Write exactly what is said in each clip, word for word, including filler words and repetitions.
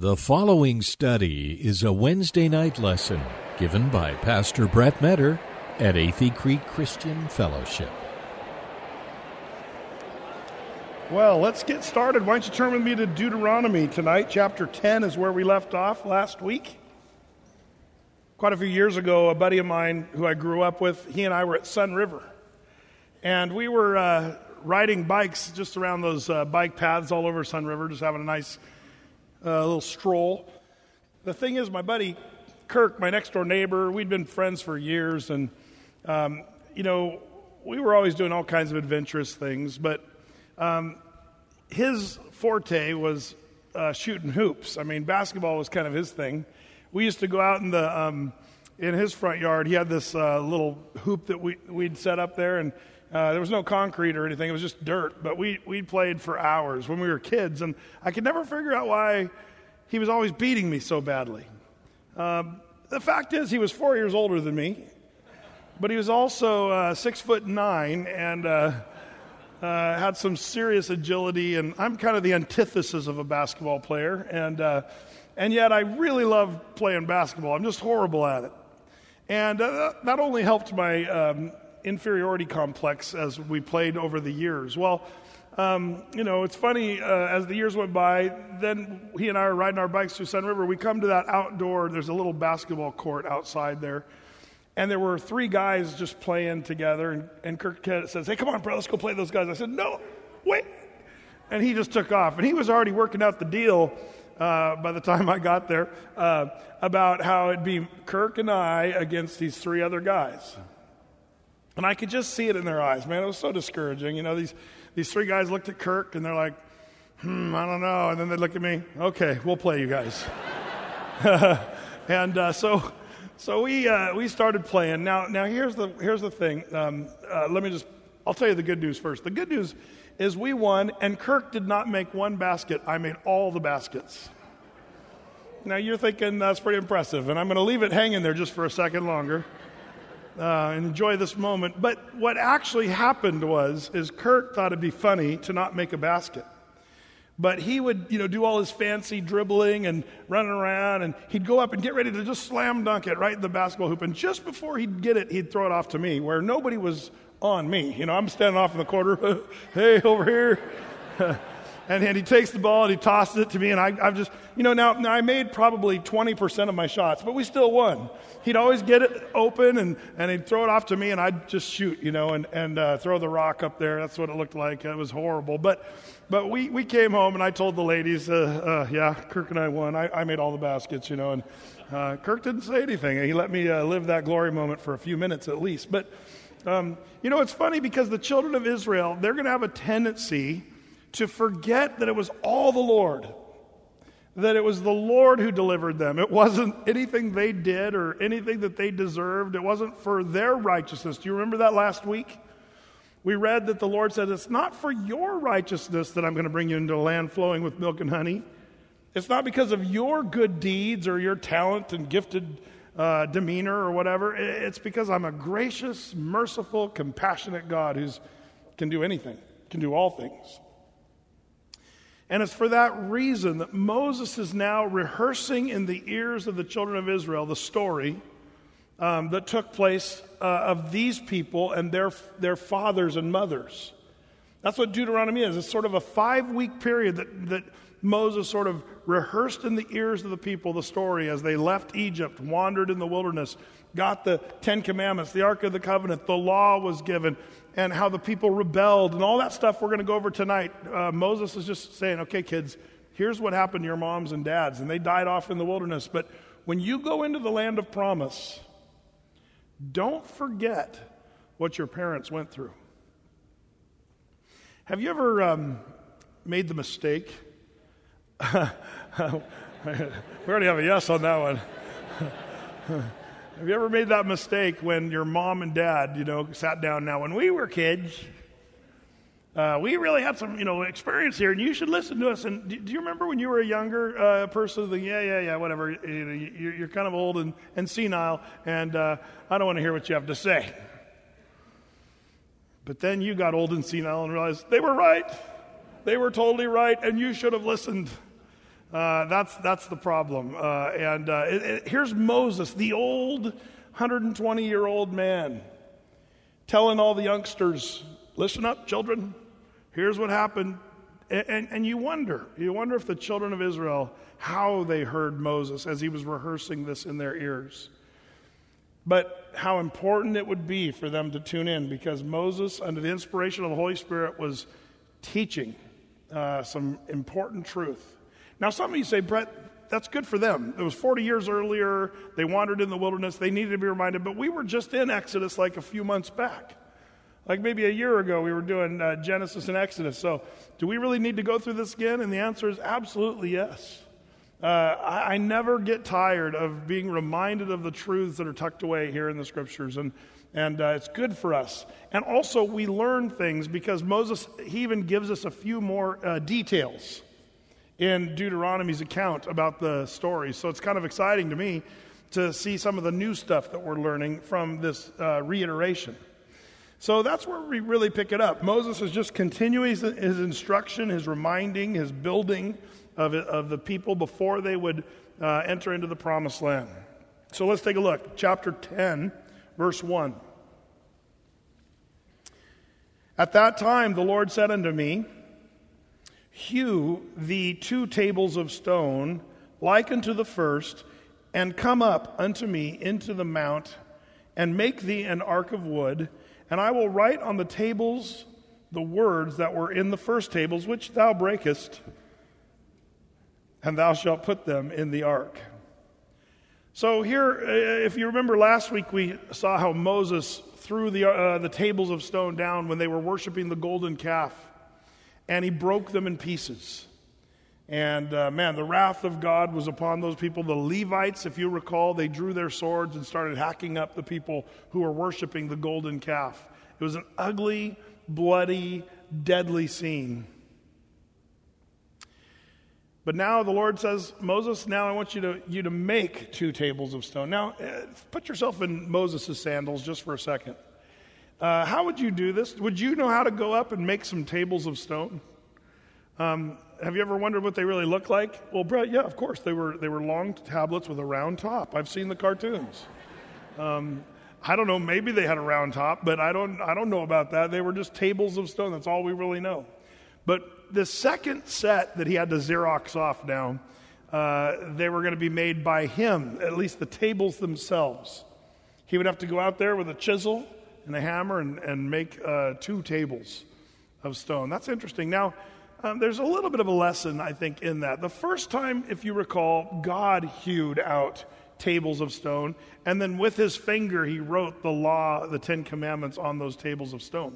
The following study is a Wednesday night lesson given by Pastor Brett Metter at Athey Creek Christian Fellowship. Well, let's get started. Why don't you turn with me to Deuteronomy tonight? Chapter ten is where we left off last week. Quite a few years ago, a buddy of mine who I grew up with, he and I were at Sun River. And we were uh, riding bikes just around those uh, bike paths all over Sun River, just having a nice uh, little stroll. The thing is, my buddy Kirk, my next-door neighbor, we'd been friends for years. And, um, you know, we were always doing all kinds of adventurous things. But um, his forte was uh, shooting hoops. I mean, basketball was kind of his thing. We used to go out in the um, in his front yard. He had this uh, little hoop that we we'd set up there, and uh, there was no concrete or anything. It was just dirt. But we we played for hours when we were kids, and I could never figure out why he was always beating me so badly. Um, the fact is, he was four years older than me, but he was also uh, six foot nine and uh, uh, had some serious agility. And I'm kind of the antithesis of a basketball player, and. Uh, And yet I really love playing basketball. I'm just horrible at it. And uh, that only helped my um, inferiority complex as we played over the years. Well, um, you know, it's funny, uh, as the years went by, then he and I are riding our bikes through Sun River. We come to that outdoor, there's a little basketball court outside there. And there were three guys just playing together. And, and Kirk says, "Hey, come on, bro, let's go play those guys." I said, "No, wait." And he just took off. And he was already working out the deal Uh, by the time I got there, uh, about how it'd be Kirk and I against these three other guys. And I could just see it in their eyes, man. It was so discouraging. You know, these, these three guys looked at Kirk, and they're like, hmm, I don't know. And then they'd look at me, okay, we'll play you guys. and uh, so so we uh, we started playing. Now, now here's the here's the thing. Um, uh, let me just, I'll tell you the good news first. The good news is we won, and Kirk did not make one basket. I made all the baskets. Now, you're thinking that's pretty impressive, and I'm going to leave it hanging there just for a second longer uh, and enjoy this moment. But what actually happened was is Kirk thought it'd be funny to not make a basket. But he would, you know, do all his fancy dribbling and running around, and he'd go up and get ready to just slam dunk it right in the basketball hoop. And just before he'd get it, he'd throw it off to me, where nobody was on me. You know, I'm standing off in the corner, hey, over here. and, and he takes the ball and he tosses it to me, and I, I've just, you know, now, now I made probably twenty percent of my shots, but we still won. He'd always get it open, and, and he'd throw it off to me, and I'd just shoot, you know, and, and uh, throw the rock up there. That's what it looked like. It was horrible. But but we, we came home, and I told the ladies, uh, uh, yeah, Kirk and I won. I, I made all the baskets, you know, and uh, Kirk didn't say anything. He let me uh, live that glory moment for a few minutes at least. But Um, you know, it's funny because the children of Israel, they're going to have a tendency to forget that it was all the Lord, that it was the Lord who delivered them. It wasn't anything they did or anything that they deserved. It wasn't for their righteousness. Do you remember that last week? We read that the Lord said, it's not for your righteousness that I'm going to bring you into a land flowing with milk and honey. It's not because of your good deeds or your talent and gifted Uh, demeanor or whatever. It's because I'm a gracious, merciful, compassionate God who can do anything, can do all things. And it's for that reason that Moses is now rehearsing in the ears of the children of Israel the story um, that took place uh, of these people and their their fathers and mothers. That's what Deuteronomy is. It's sort of a five-week period that that Moses sort of rehearsed in the ears of the people the story as they left Egypt, wandered in the wilderness, got the Ten Commandments, the Ark of the Covenant, the law was given, and how the people rebelled, and all that stuff we're going to go over tonight. Uh, Moses is just saying, okay, kids, here's what happened to your moms and dads, and they died off in the wilderness. But when you go into the land of promise, don't forget what your parents went through. Have you ever um, made the mistake? We already have a yes on that one. Have you ever made that mistake when your mom and dad, you know, sat down? Now, when we were kids, uh, we really had some, you know, experience here, and you should listen to us. And do, do you remember when you were a younger uh, person? The, yeah, yeah, yeah, whatever. You know, you're, you're kind of old and, and senile, and uh, I don't want to hear what you have to say. But then you got old and senile and realized they were right. They were totally right, and you should have listened. Uh, that's that's the problem. Uh, and uh, it, it, here's Moses, the old one hundred twenty-year-old man, telling all the youngsters, listen up, children, here's what happened. And, and, and you wonder, you wonder if the children of Israel, how they heard Moses as he was rehearsing this in their ears. But how important it would be for them to tune in, because Moses, under the inspiration of the Holy Spirit, was teaching uh, some important truth. Now, some of you say, Brett, that's good for them. It was forty years earlier. They wandered in the wilderness. They needed to be reminded. But we were just in Exodus like a few months back. Like maybe a year ago, we were doing uh, Genesis and Exodus. So do we really need to go through this again? And the answer is absolutely yes. Uh, I, I never get tired of being reminded of the truths that are tucked away here in the Scriptures. And, and uh, it's good for us. And also, we learn things because Moses, he even gives us a few more uh, details in Deuteronomy's account about the story. So it's kind of exciting to me to see some of the new stuff that we're learning from this uh, reiteration. So that's where we really pick it up. Moses is just continuing his, his instruction, his reminding, his building of, it, of the people before they would uh, enter into the promised land. So let's take a look. Chapter ten, verse one. At that time the Lord said unto me, hew thee two tables of stone, like unto the first, and come up unto me into the mount, and make thee an ark of wood, and I will write on the tables the words that were in the first tables, which thou breakest, and thou shalt put them in the ark. So here, if you remember last week, we saw how Moses threw the, uh, the tables of stone down when they were worshiping the golden calf. And he broke them in pieces. And uh, man, the wrath of God was upon those people. The Levites, if you recall, they drew their swords and started hacking up the people who were worshiping the golden calf. It was an ugly, bloody, deadly scene. But now the Lord says, Moses, now I want you to, you to make two tables of stone. Now, uh, put yourself in Moses' sandals just for a second. Uh, how would you do this? Would you know how to go up and make some tables of stone? Um, have you ever wondered what they really look like? Well, Brett, yeah, of course. They were they were long tablets with a round top. I've seen the cartoons. Um, I don't know. Maybe they had a round top, but I don't I don't know about that. They were just tables of stone. That's all we really know. But the second set that he had to Xerox off now, uh, they were going to be made by him. At least the tables themselves. He would have to go out there with a chisel and a hammer and, and make uh, two tables of stone. That's interesting. Now, um, there's a little bit of a lesson, I think, in that. The first time, if you recall, God hewed out tables of stone, and then with his finger, he wrote the law, the Ten Commandments, on those tables of stone.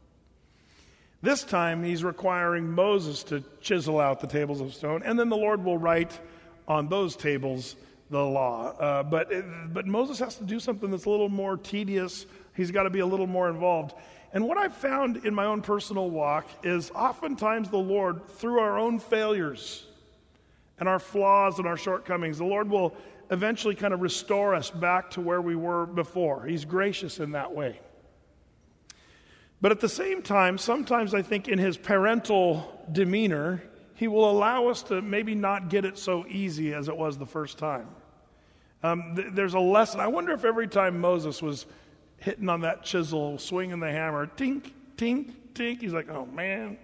This time, he's requiring Moses to chisel out the tables of stone, and then the Lord will write on those tables the law. Uh, but, it, but Moses has to do something that's a little more tedious. He's got to be a little more involved. And what I've found in my own personal walk is oftentimes the Lord, through our own failures and our flaws and our shortcomings, the Lord will eventually kind of restore us back to where we were before. He's gracious in that way. But at the same time, sometimes I think in his parental demeanor, he will allow us to maybe not get it so easy as it was the first time. Um, th- there's a lesson. I wonder if every time Moses was hitting on that chisel, swinging the hammer, tink, tink, tink, he's like, oh man,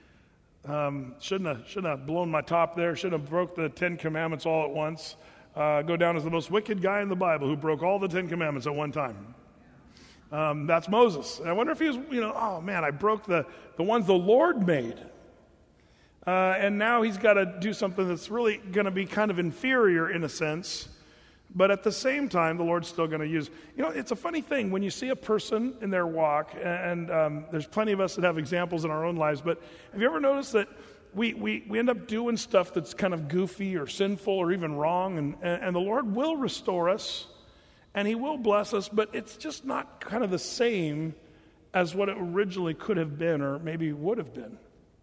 um, shouldn't have shouldn't have blown my top there, shouldn't have broke the Ten Commandments all at once. Uh, go down as the most wicked guy in the Bible who broke all the Ten Commandments at one time. Um, that's Moses. And I wonder if he was, you know, oh man, I broke the, the ones the Lord made. Uh, and now he's got to do something that's really going to be kind of inferior in a sense. But at the same time, the Lord's still going to use. You know, it's a funny thing when you see a person in their walk, and um, there's plenty of us that have examples in our own lives, but have you ever noticed that we, we, we end up doing stuff that's kind of goofy or sinful or even wrong, and, and the Lord will restore us, and he will bless us, but it's just not kind of the same as what it originally could have been or maybe would have been.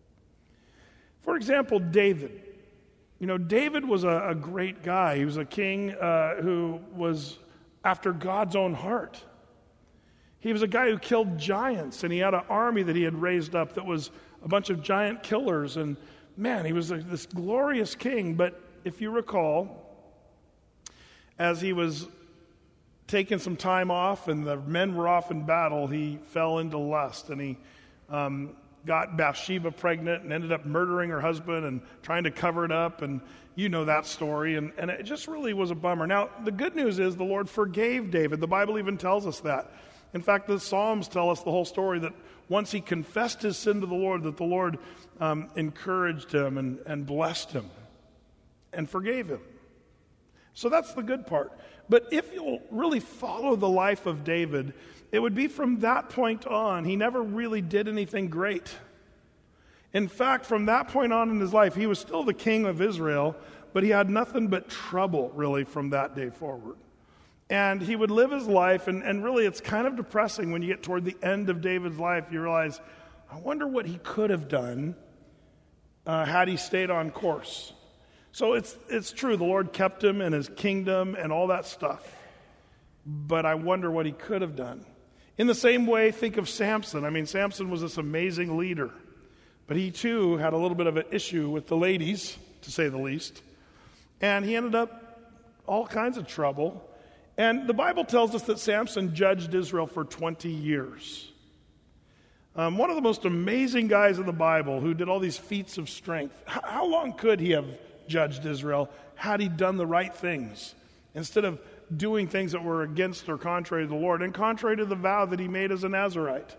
For example, David. You know, David was a, a great guy. He was a king uh, who was after God's own heart. He was a guy who killed giants, and he had an army that he had raised up that was a bunch of giant killers. And man, he was a, this glorious king. But if you recall, as he was taking some time off and the men were off in battle, he fell into lust, and he um, got Bathsheba pregnant and ended up murdering her husband and trying to cover it up, and you know that story, and, and it just really was a bummer. Now, the good news is the Lord forgave David. The Bible even tells us that. In fact, the Psalms tell us the whole story, that once he confessed his sin to the Lord, that the Lord um, encouraged him and, and blessed him and forgave him. So that's the good part. But if you'll really follow the life of David, it would be from that point on, he never really did anything great. In fact, from that point on in his life, he was still the king of Israel, but he had nothing but trouble, really, from that day forward. And he would live his life, and, and really it's kind of depressing when you get toward the end of David's life. You realize, I wonder what he could have done uh, had he stayed on course. So it's it's true, the Lord kept him and his kingdom and all that stuff. But I wonder what he could have done. In the same way, think of Samson. I mean, Samson was this amazing leader. But he too had a little bit of an issue with the ladies, to say the least. And he ended up all kinds of trouble. And the Bible tells us that Samson judged Israel for twenty years. Um, one of the most amazing guys in the Bible who did all these feats of strength. H- how long could he have judged Israel had he done the right things instead of doing things that were against or contrary to the Lord and contrary to the vow that he made as a Nazirite?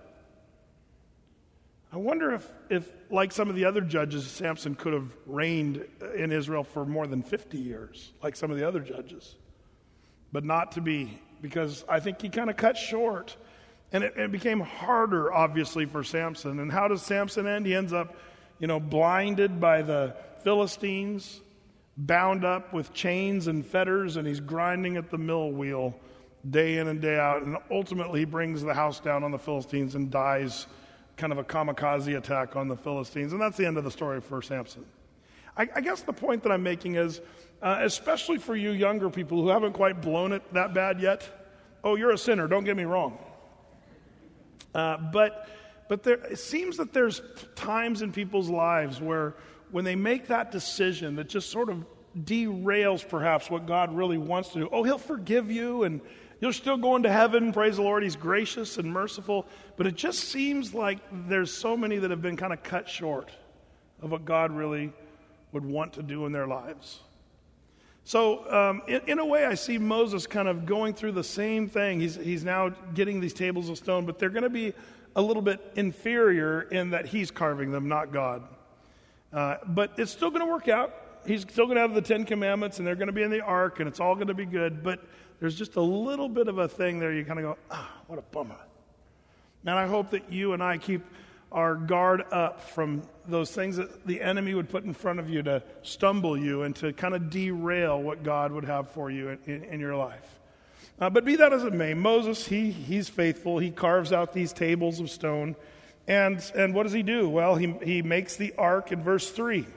I wonder if, if, like some of the other judges, Samson could have reigned in Israel for more than fifty years, like some of the other judges. But not to be, because I think he kind of cut short. And it, it became harder, obviously, for Samson. And how does Samson end? He ends up, you know, blinded by the Philistines, bound up with chains and fetters, and he's grinding at the mill wheel day in and day out. And ultimately, he brings the house down on the Philistines and dies, kind of a kamikaze attack on the Philistines. And that's the end of the story for Samson. I, I guess the point that I'm making is, uh, especially for you younger people who haven't quite blown it that bad yet, oh, you're a sinner, don't get me wrong. Uh, but but there, it seems that there's times in people's lives where when they make that decision that just sort of derails perhaps what God really wants to do. Oh, he'll forgive you and you're still going to heaven, praise the Lord, he's gracious and merciful. But it just seems like there's so many that have been kind of cut short of what God really would want to do in their lives. So um, in, in a way, I see Moses kind of going through the same thing. He's, he's now getting these tables of stone, but they're going to be a little bit inferior in that he's carving them, not God. Uh, but it's still going to work out. He's still going to have the Ten Commandments, and they're going to be in the ark, and it's all going to be good. But there's just a little bit of a thing there. You kind of go, ah, what a bummer. And I hope that you and I keep our guard up from those things that the enemy would put in front of you to stumble you and to kind of derail what God would have for you in, in, in your life. Uh, but be that as it may, Moses, he he's faithful. He carves out these tables of stone. And and what does he do? Well, he, he makes the ark in verse three.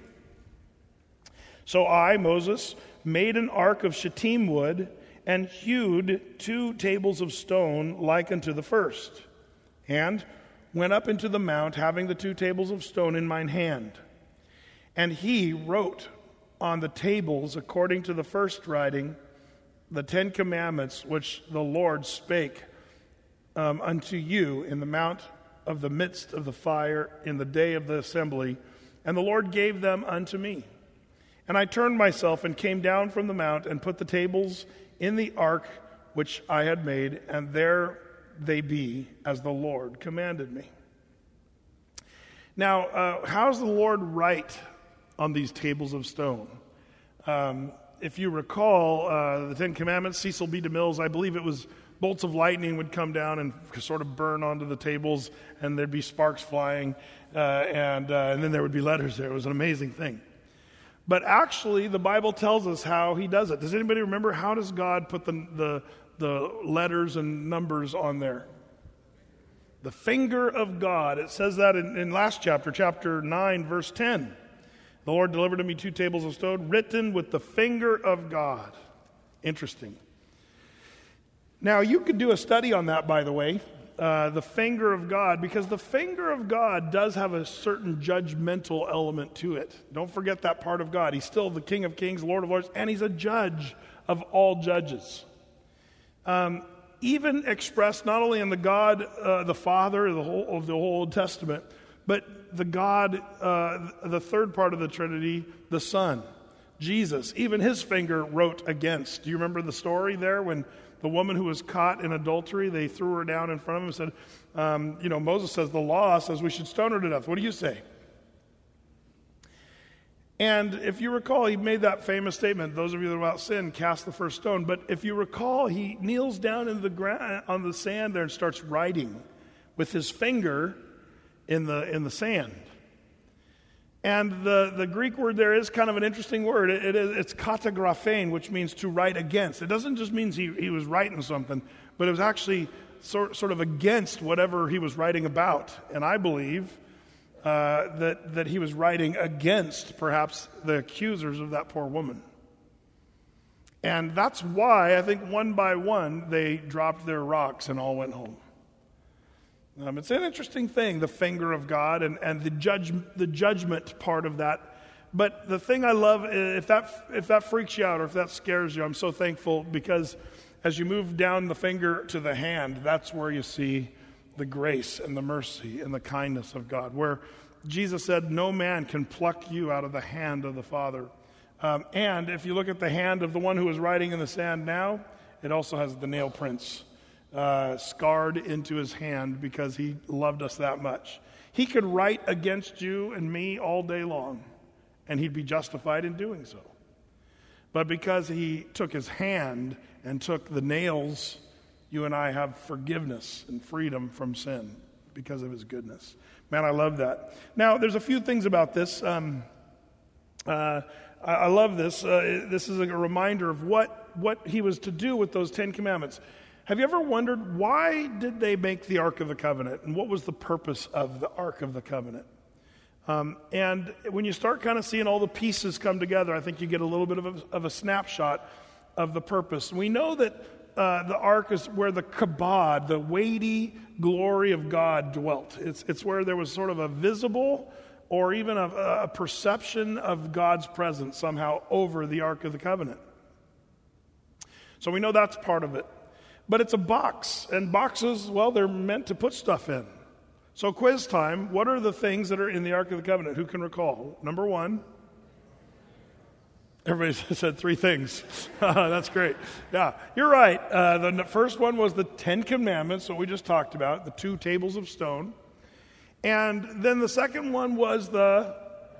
So I, Moses, made an ark of shittim wood and hewed two tables of stone like unto the first, and went up into the mount, having the two tables of stone in mine hand. And he wrote on the tables, according to the first writing, the Ten Commandments, which the Lord spake um, unto you in the mount of the midst of the fire in the day of the assembly. And the Lord gave them unto me. And I turned myself and came down from the mount and put the tables in the ark which I had made, and there they be, as the Lord commanded me. Now, uh, how does the Lord write on these tables of stone? Um, if you recall, uh, the Ten Commandments, Cecil B. DeMille's, I believe it was bolts of lightning would come down and sort of burn onto the tables, and there'd be sparks flying, uh, and, uh, and then there would be letters there. It was an amazing thing. But actually, the Bible tells us how he does it. Does anybody remember, how does God put the, the, the letters and numbers on there? The finger of God. It says that in, in last chapter, chapter nine, verse ten. The Lord delivered to me two tables of stone, written with the finger of God. Interesting. Now, you could do a study on that, by the way. uh, the finger of God, because the finger of God does have a certain judgmental element to it. Don't forget that part of God. He's still the King of Kings, Lord of Lords, and he's a judge of all judges. Um, even expressed not only in the God, uh, the Father the whole, of the whole Old Testament, but the God, uh, the third part of the Trinity, the Son, Jesus. Even his finger wrote against. Do you remember the story there when the woman who was caught in adultery, they threw her down in front of him and said, um, you know, Moses says the law says we should stone her to death. What do you say? And if you recall, he made that famous statement, those of you that are without sin, cast the first stone. But if you recall, he kneels down in the ground, on the sand there and starts writing with his finger in the in the sand. And the, the Greek word there is kind of an interesting word. It, it is, it's katagraphein, which means to write against. It doesn't just mean he, he was writing something, but it was actually sort, sort of against whatever he was writing about. And I believe uh, that, that he was writing against perhaps the accusers of that poor woman. And that's why I think one by one they dropped their rocks and all went home. Um, it's an interesting thing, the finger of God and, and the judge, the judgment part of that. But the thing I love, if that if that freaks you out or if that scares you, I'm so thankful because as you move down the finger to the hand, that's where you see the grace and the mercy and the kindness of God. Where Jesus said, no man can pluck you out of the hand of the Father. Um, and if you look at the hand of the one who is writing in the sand now, it also has the nail prints Uh, scarred into his hand because he loved us that much. He could write against you and me all day long, and he'd be justified in doing so. But because he took his hand and took the nails, you and I have forgiveness and freedom from sin because of his goodness. Man, I love that. Now, there's a few things about this. Um, uh, I, I love this. Uh, this is a reminder of what, what he was to do with those Ten Commandments. Have you ever wondered why did they make the Ark of the Covenant and what was the purpose of the Ark of the Covenant? Um, and when you start kind of seeing all the pieces come together, I think you get a little bit of a, of a snapshot of the purpose. We know that uh, the Ark is where the kabod, the weighty glory of God dwelt. It's, it's where there was sort of a visible or even a, a perception of God's presence somehow over the Ark of the Covenant. So we know that's part of it. But it's a box, and boxes, well, they're meant to put stuff in. So quiz time, what are the things that are in the Ark of the Covenant? Who can recall? Number one. Everybody said three things. That's great. Yeah, you're right. Uh, the first one was the Ten Commandments, what we just talked about, the two tables of stone. And then the second one was the,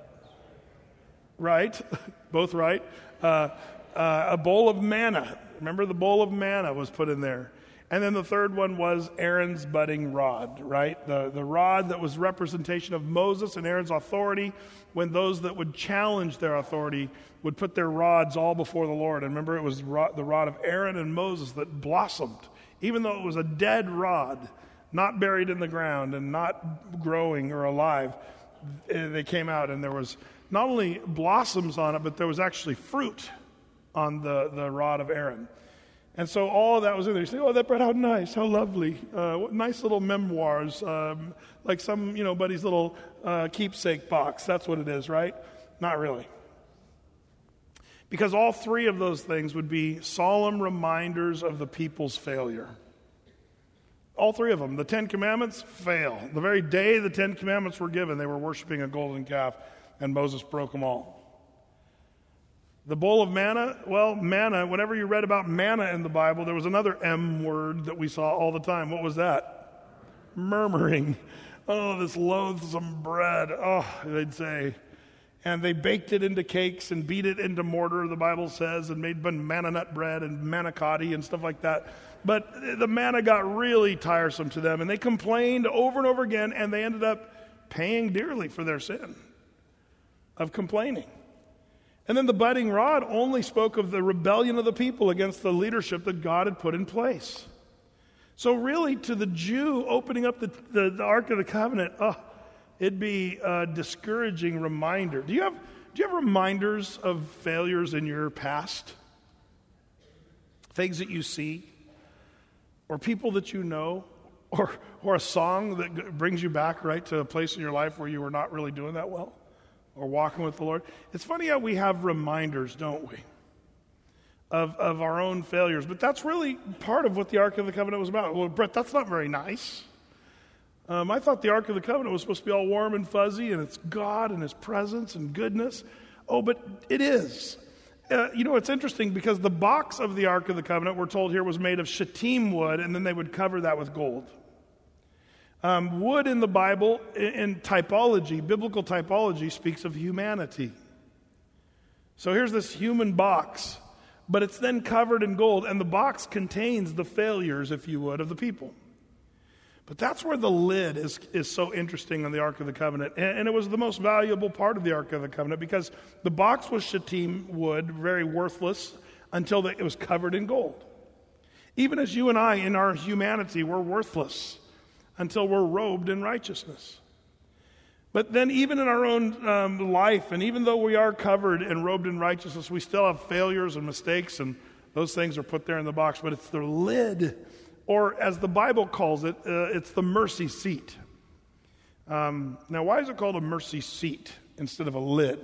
right, both right, uh, uh, a bowl of manna. Remember, the bowl of manna was put in there. And then the third one was Aaron's budding rod, right? The, the rod that was representation of Moses and Aaron's authority when those that would challenge their authority would put their rods all before the Lord. And remember, it was the rod of Aaron and Moses that blossomed. Even though it was a dead rod, not buried in the ground and not growing or alive, they came out and there was not only blossoms on it, but there was actually fruit on the, the rod of Aaron. And so all of that was in there. You say, oh, that bread, how nice, how lovely. Uh, what nice little memoirs, um, like some, you know, buddy's little uh, keepsake box. That's what it is, right? Not really. Because all three of those things would be solemn reminders of the people's failure. All three of them. The Ten Commandments fail. The very day the Ten Commandments were given, they were worshiping a golden calf, and Moses broke them all. The bowl of manna, well, manna, whenever you read about manna in the Bible, there was another M word that we saw all the time. What was that? Murmuring. Oh, this loathsome bread. Oh, they'd say. And they baked it into cakes and beat it into mortar, the Bible says, and made manna nut bread and manicotti and stuff like that. But the manna got really tiresome to them, and they complained over and over again, and they ended up paying dearly for their sin of complaining. And then the budding rod only spoke of the rebellion of the people against the leadership that God had put in place. So really, to the Jew opening up the, the, the Ark of the Covenant, oh, it'd be a discouraging reminder. Do you have, do you have reminders of failures in your past? Things that you see? Or people that you know? Or, or a song that g- brings you back, right, to a place in your life where you were not really doing that well, or walking with the Lord. It's funny how we have reminders, don't we, of, of our own failures. But that's really part of what the Ark of the Covenant was about. Well, Brett, that's not very nice. Um, I thought the Ark of the Covenant was supposed to be all warm and fuzzy, and it's God and His presence and goodness. Oh, but it is. Uh, you know, it's interesting because the box of the Ark of the Covenant, we're told here, was made of shittim wood, and then they would cover that with gold. Um, wood in the Bible, in, in typology, biblical typology, speaks of humanity. So here's this human box, but it's then covered in gold, and the box contains the failures, if you would, of the people. But that's where the lid is, is so interesting on the Ark of the Covenant. And, and it was the most valuable part of the Ark of the Covenant because the box was shittim wood, very worthless, until the, it was covered in gold. Even as you and I, in our humanity, we're worthless until we're robed in righteousness. But then even in our own um, life, and even though we are covered and robed in righteousness, we still have failures and mistakes, and those things are put there in the box. But it's the lid, or as the Bible calls it, uh, it's the mercy seat. Um, now, why is it called a mercy seat instead of a lid?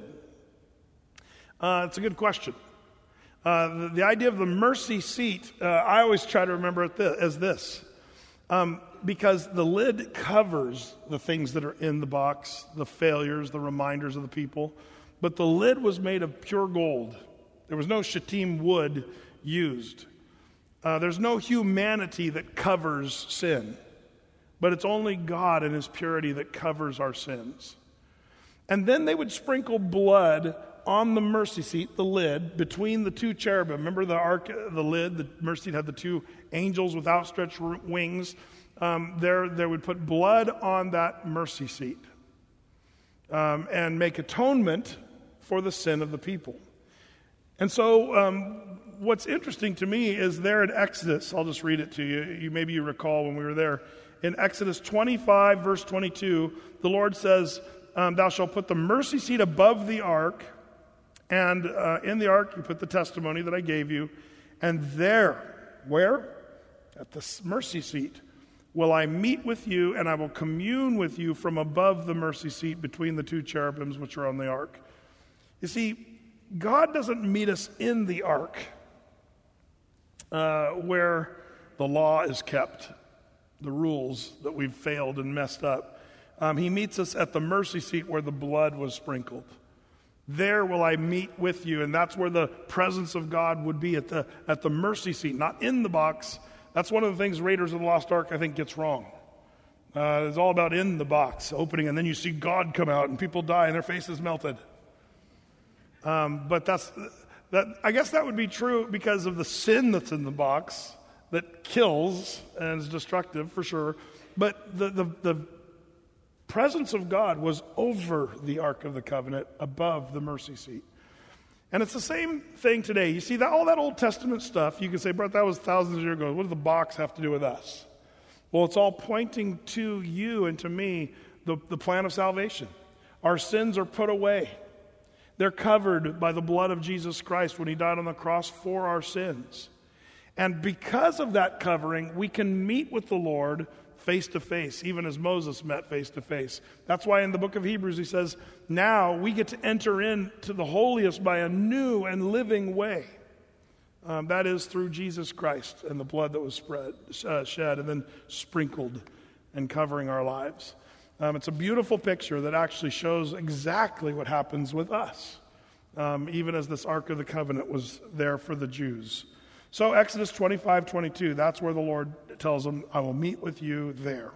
Uh, it's a good question. Uh, the, the idea of the mercy seat, uh, I always try to remember it th- as this. Um, because the lid covers the things that are in the box, the failures, the reminders of the people. But the lid was made of pure gold. There was no shittim wood used. Uh, there's no humanity that covers sin, but it's only God and His purity that covers our sins. And then they would sprinkle blood on the mercy seat, the lid, between the two cherubim. Remember the ark, the lid, the mercy seat had the two angels with outstretched wings. Um, there, they would put blood on that mercy seat um, and make atonement for the sin of the people. And so um, what's interesting to me is there in Exodus, I'll just read it to you. you. Maybe you recall when we were there. In Exodus twenty-five, verse twenty-two, the Lord says, um, thou shalt put the mercy seat above the ark, and uh, in the ark you put the testimony that I gave you, and there, where? At the mercy seat, will I meet with you, and I will commune with you from above the mercy seat between the two cherubims which are on the ark. You see, God doesn't meet us in the ark uh, where the law is kept, the rules that we've failed and messed up. Um, he meets us at the mercy seat where the blood was sprinkled. There will I meet with you, and that's where the presence of God would be, at the at the mercy seat, not in the box. That's one of the things Raiders of the Lost Ark, I think, gets wrong. Uh, it's all about in the box, opening, and then you see God come out, and people die, and their faces melted. Um, but that's that. I guess that would be true because of the sin that's in the box that kills and is destructive for sure. But the the, the presence of God was over the Ark of the Covenant, above the mercy seat. And it's the same thing today. You see, that all that Old Testament stuff, you can say, Brett, that was thousands of years ago. What does the box have to do with us? Well, it's all pointing to you and to me, the, the plan of salvation. Our sins are put away. They're covered by the blood of Jesus Christ when He died on the cross for our sins. And because of that covering, we can meet with the Lord face to face, even as Moses met face to face. That's why in the book of Hebrews he says, now we get to enter into the holiest by a new and living way. Um, that is through Jesus Christ and the blood that was spread, uh, shed and then sprinkled and covering our lives. Um, it's a beautiful picture that actually shows exactly what happens with us, um, even as this Ark of the Covenant was there for the Jews. So Exodus twenty-five, twenty-two, that's where the Lord tells them, I will meet with you there.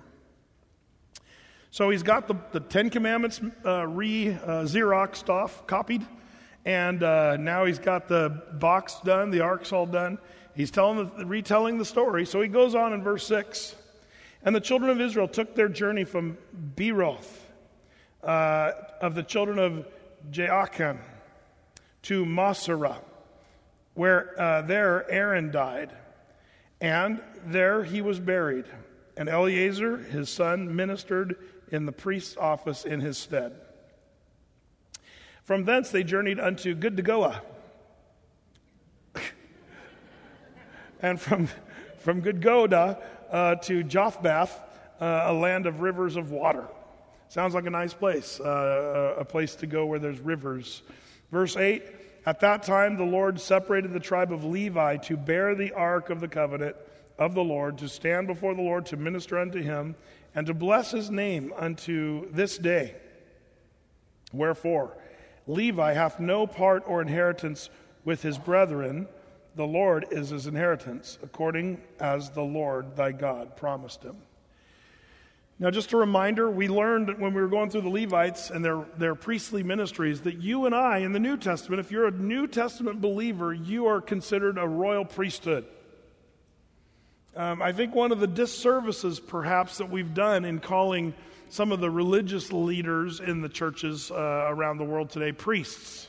So He's got the, the Ten Commandments uh, re-Xeroxed uh, off, copied, and uh, now He's got the box done, the ark's all done. He's telling the, retelling the story. So He goes on in verse six. And the children of Israel took their journey from Beeroth uh, of the children of Jaakan to Moserah, where uh, there Aaron died. And there he was buried. And Eleazar, his son, ministered in the priest's office in his stead. From thence they journeyed unto Gudgodah. and from, from Gudgodah uh, to Jothbath, uh, a land of rivers of water. Sounds like a nice place, uh, a place to go where there's rivers. Verse eight, at that time the Lord separated the tribe of Levi to bear the ark of the covenant of the Lord, to stand before the Lord, to minister unto him, and to bless his name unto this day. Wherefore, Levi hath no part or inheritance with his brethren. The Lord is his inheritance, according as the Lord thy God promised him. Now, just a reminder, we learned when we were going through the Levites and their, their priestly ministries that you and I, in the New Testament, if you're a New Testament believer, you are considered a royal priesthood. Um, I think one of the disservices, perhaps, that we've done in calling some of the religious leaders in the churches uh, around the world today priests.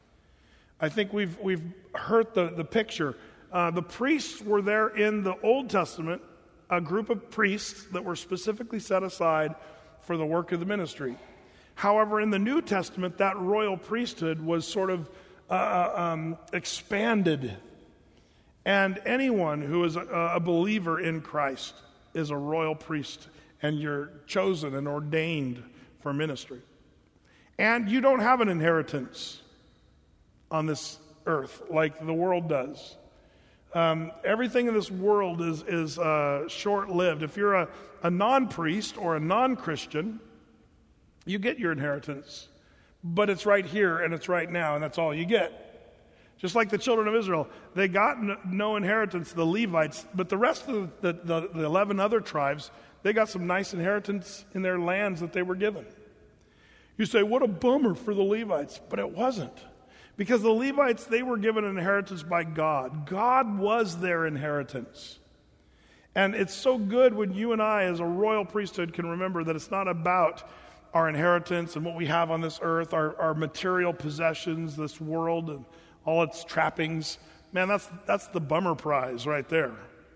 I think we've we've hurt the, the picture. Uh, the priests were there in the Old Testament, a group of priests that were specifically set aside for the work of the ministry. However, in the New Testament, that royal priesthood was sort of uh, um, expanded. And anyone who is a, a believer in Christ is a royal priest, and you're chosen and ordained for ministry. And you don't have an inheritance on this earth like the world does. Um, everything in this world is, is uh, short-lived. If you're a, a non-priest or a non-Christian, you get your inheritance. But it's right here and it's right now, and that's all you get. Just like the children of Israel, they got no, no inheritance, the Levites, but the rest of the, the, the eleven other tribes, they got some nice inheritance in their lands that they were given. You say, what a bummer for the Levites, but it wasn't. Because the Levites, they were given an inheritance by God. God was their inheritance. And it's so good when you and I, as a royal priesthood, can remember that it's not about our inheritance and what we have on this earth, our, our material possessions, this world, and all its trappings. Man, that's that's the bummer prize right there.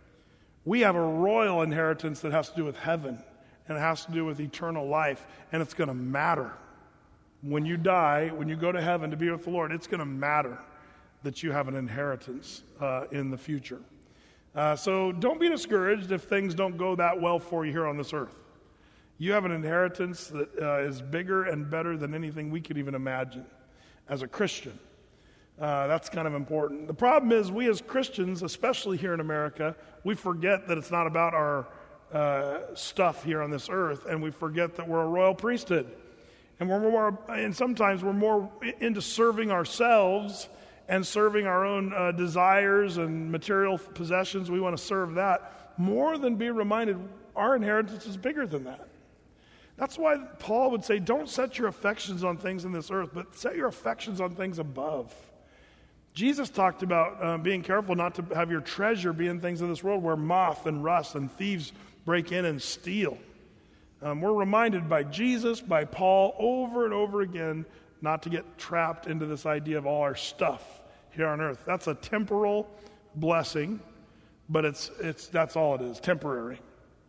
We have a royal inheritance that has to do with heaven, and it has to do with eternal life, and it's going to matter. When you die, when you go to heaven to be with the Lord, it's going to matter that you have an inheritance uh, in the future. Uh, so don't be discouraged if things don't go that well for you here on this earth. You have an inheritance that uh, is bigger and better than anything we could even imagine as a Christian. Uh, that's kind of important. The problem is we as Christians, especially here in America, we forget that it's not about our uh, stuff here on this earth, and we forget that we're a royal priesthood. And we're more, and sometimes we're more into serving ourselves and serving our own uh, desires and material possessions. We want to serve that more than be reminded our inheritance is bigger than that. That's why Paul would say, don't set your affections on things in this earth, but set your affections on things above. Jesus talked about uh, being careful not to have your treasure be in things of this world where moth and rust and thieves break in and steal. Um, we're reminded by Jesus, by Paul, over and over again, not to get trapped into this idea of all our stuff here on earth. That's a temporal blessing, but it's it's that's all it is, temporary.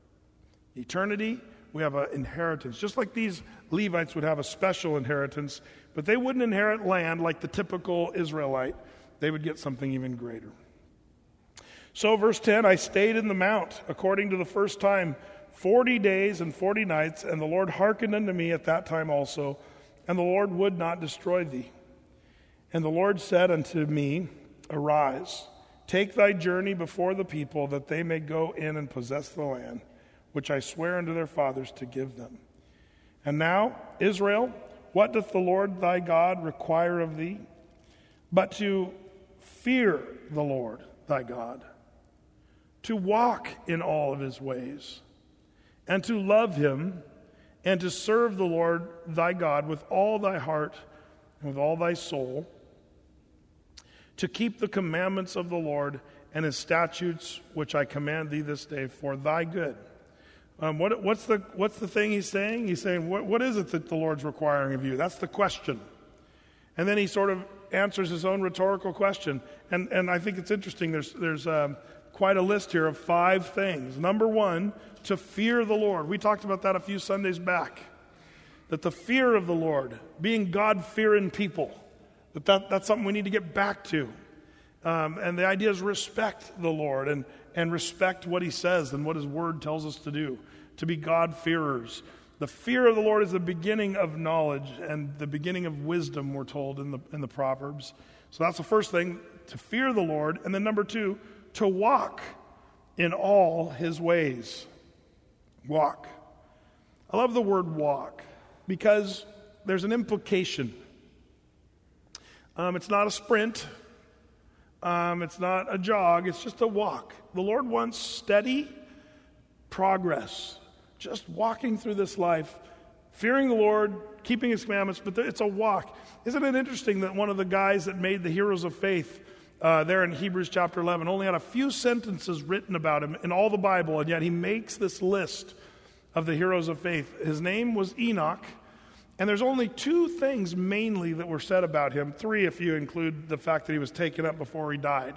Eternity, we have an inheritance. Just like these Levites would have a special inheritance, but they wouldn't inherit land like the typical Israelite. They would get something even greater. So verse ten, I stayed in the mount according to the first time forty days and forty nights, and the Lord hearkened unto me at that time also, and the Lord would not destroy thee. And the Lord said unto me, arise, take thy journey before the people, that they may go in and possess the land, which I swear unto their fathers to give them. And now, Israel, what doth the Lord thy God require of thee? But to fear the Lord thy God, to walk in all of his ways, and to love him, and to serve the Lord thy God with all thy heart and with all thy soul, to keep the commandments of the Lord and his statutes, which I command thee this day for thy good. Um, what, what's the what's the thing he's saying? He's saying, what, what is it that the Lord's requiring of you? That's the question. And then he sort of answers his own rhetorical question. And and I think it's interesting. There's there's um, quite a list here of five things. Number one, to fear the Lord. We talked about that a few Sundays back. That the fear of the Lord, being God-fearing people, that, that that's something we need to get back to. Um, and the idea is respect the Lord and, and respect what he says and what his word tells us to do, to be God-fearers. The fear of the Lord is the beginning of knowledge and the beginning of wisdom, we're told in the in the Proverbs. So that's the first thing, to fear the Lord. And then number two, to walk in all his ways. Walk. I love the word walk because there's an implication. Um, it's not a sprint. Um, it's not a jog. It's just a walk. The Lord wants steady progress. Just walking through this life, fearing the Lord, keeping his commandments, but it's a walk. Isn't it interesting that one of the guys that made the heroes of faith uh, there in Hebrews chapter eleven only had a few sentences written about him in all the Bible, and yet he makes this list of the heroes of faith. His name was Enoch, and there's only two things mainly that were said about him, three if you include the fact that he was taken up before he died.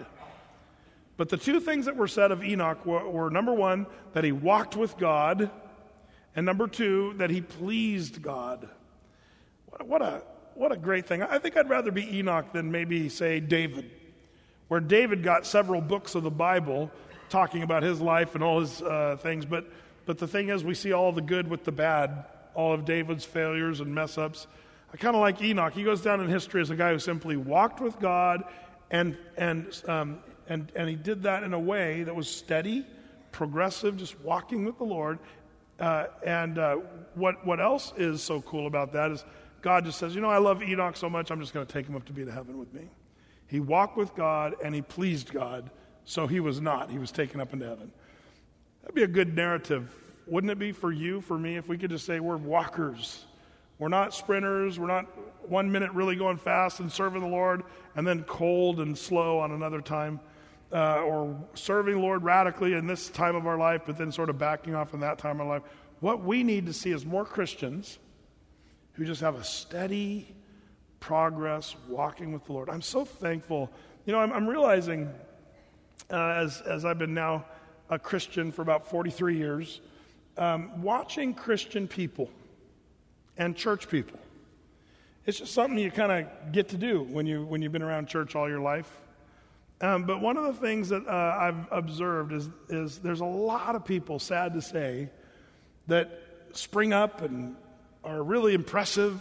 But the two things that were said of Enoch were, were number one, that he walked with God, and number two, that he pleased God. What, what a what a great thing. I think I'd rather be Enoch than maybe, say, David, where David got several books of the Bible talking about his life and all his uh, things. But, but the thing is, we see all the good with the bad, all of David's failures and mess-ups. I kind of like Enoch. He goes down in history as a guy who simply walked with God, and, and, um, and, and he did that in a way that was steady, progressive, just walking with the Lord. Uh, and uh, what what else is so cool about that is God just says, you know, I love Enoch so much, I'm just going to take him up to be to heaven with me. He walked with God and he pleased God, so he was not. He was taken up into heaven. That'd be a good narrative, wouldn't it be, for you, for me, if we could just say we're walkers. We're not sprinters. We're not one minute really going fast and serving the Lord and then cold and slow on another time. Uh, or serving the Lord radically in this time of our life, but then sort of backing off in that time of our life. What we need to see is more Christians who just have a steady progress walking with the Lord. I'm so thankful. You know, I'm, I'm realizing uh, as, as I've been now a Christian for about forty-three years, um, watching Christian people and church people, it's just something you kind of get to do when, you, when you've been around church all your life. Um, but one of the things that uh, I've observed is, is there's a lot of people, sad to say, that spring up and are really impressive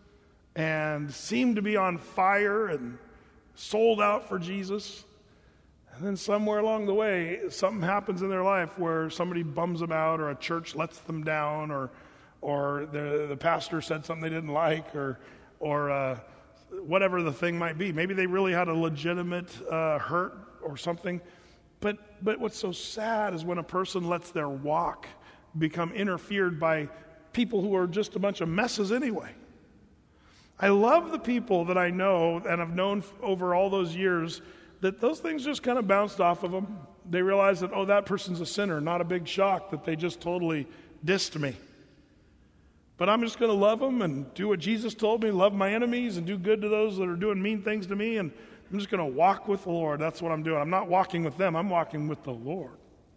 and seem to be on fire and sold out for Jesus. And then somewhere along the way, something happens in their life where somebody bums them out, or a church lets them down, or or the, the pastor said something they didn't like, or or uh, whatever the thing might be. Maybe they really had a legitimate uh, hurt or something. But but what's so sad is when a person lets their walk become interfered by people who are just a bunch of messes anyway. I love the people that I know and have known over all those years that those things just kind of bounced off of them. They realized that, oh, that person's a sinner. Not a big shock that they just totally dissed me. But I'm just going to love them and do what Jesus told me, love my enemies and do good to those that are doing mean things to me, and I'm just going to walk with the Lord. That's what I'm doing. I'm not walking with them. I'm walking with the Lord.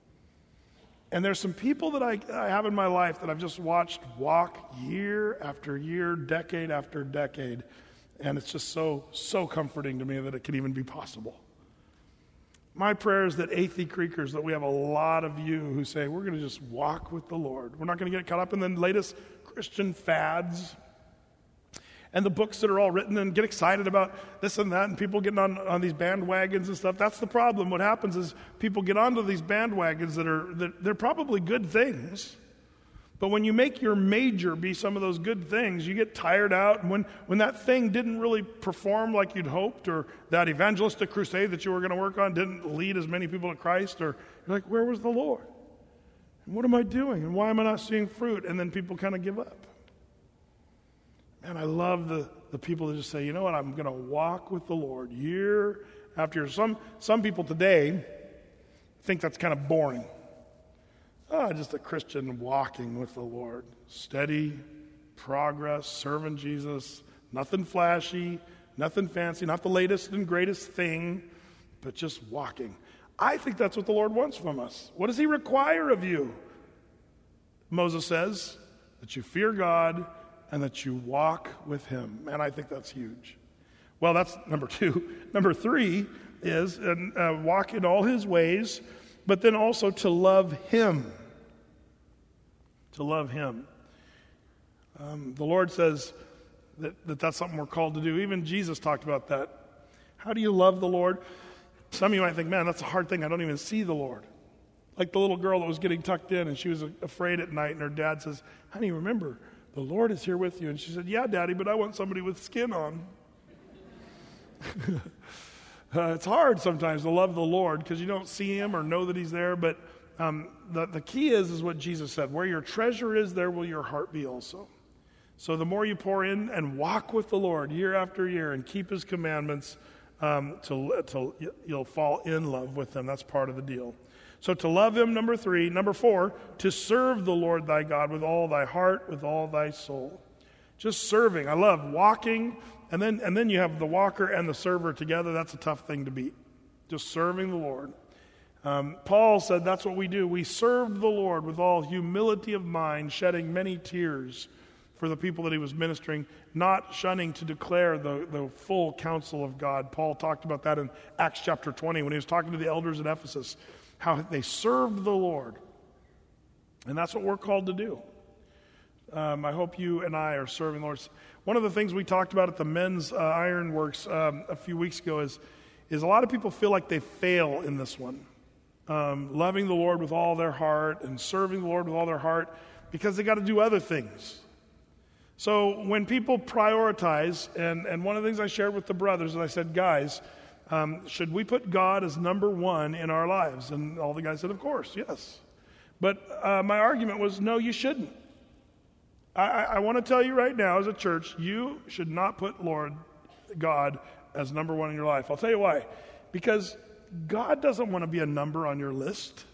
And there's some people that I, I have in my life that I've just watched walk year after year, decade after decade, and it's just so, so comforting to me that it can even be possible. My prayer is that Athey Creekers, that we have a lot of you who say, we're going to just walk with the Lord. We're not going to get caught up in the latest Christian fads and the books that are all written and get excited about this and that, and people getting on, on these bandwagons and stuff. That's the problem. What happens is people get onto these bandwagons that are, that they're probably good things, but when you make your major be some of those good things, you get tired out, and when, when that thing didn't really perform like you'd hoped, or that evangelistic crusade that you were going to work on didn't lead as many people to Christ, or you're like, where was the Lord? And what am I doing? And why am I not seeing fruit? And then people kind of give up. Man, I love the, the people that just say, you know what, I'm going to walk with the Lord year after year. Some, some people today think that's kind of boring. Oh, just a Christian walking with the Lord. Steady, progress, serving Jesus, nothing flashy, nothing fancy, not the latest and greatest thing, but just walking. I think that's what the Lord wants from us. What does he require of you? Moses says that you fear God and that you walk with him. And I think that's huge. Well, that's number two. Number three is, and uh, walk in all his ways, but then also to love him. To love him. Um, the Lord says that, that that's something we're called to do. Even Jesus talked about that. How do you love the Lord? Some of you might think, man, that's a hard thing. I don't even see the Lord. Like the little girl that was getting tucked in and she was afraid at night, and her dad says, honey, remember, the Lord is here with you. And she said, yeah, Daddy, but I want somebody with skin on. uh, it's hard sometimes to love the Lord because you don't see him or know that he's there, but um, the, the key is, is what Jesus said, where your treasure is, there will your heart be also. So the more you pour in and walk with the Lord year after year and keep his commandments, um, to, to, you'll fall in love with him. That's part of the deal. So to love him, number three. Number four, to serve the Lord thy God with all thy heart, with all thy soul. Just serving. I love walking, and then and then you have the walker and the server together. That's a tough thing to beat. Just serving the Lord. Um, Paul said that's what we do. We serve the Lord with all humility of mind, shedding many tears for the people that he was ministering, not shunning to declare the, the full counsel of God. Paul talked about that in Acts chapter twenty when he was talking to the elders at Ephesus. How they served the Lord. And that's what we're called to do. Um, I hope you and I are serving the Lord. One of the things we talked about at the Men's uh, Ironworks um, a few weeks ago is, is a lot of people feel like they fail in this one. Um, loving the Lord with all their heart and serving the Lord with all their heart because they got to do other things. So when people prioritize, and, and one of the things I shared with the brothers is I said, guys, Um, should we put God as number one in our lives? And all the guys said, of course, yes. But uh, my argument was, no, you shouldn't. I, I, I want to tell you right now as a church, you should not put Lord God as number one in your life. I'll tell you why. Because God doesn't want to be a number on your list.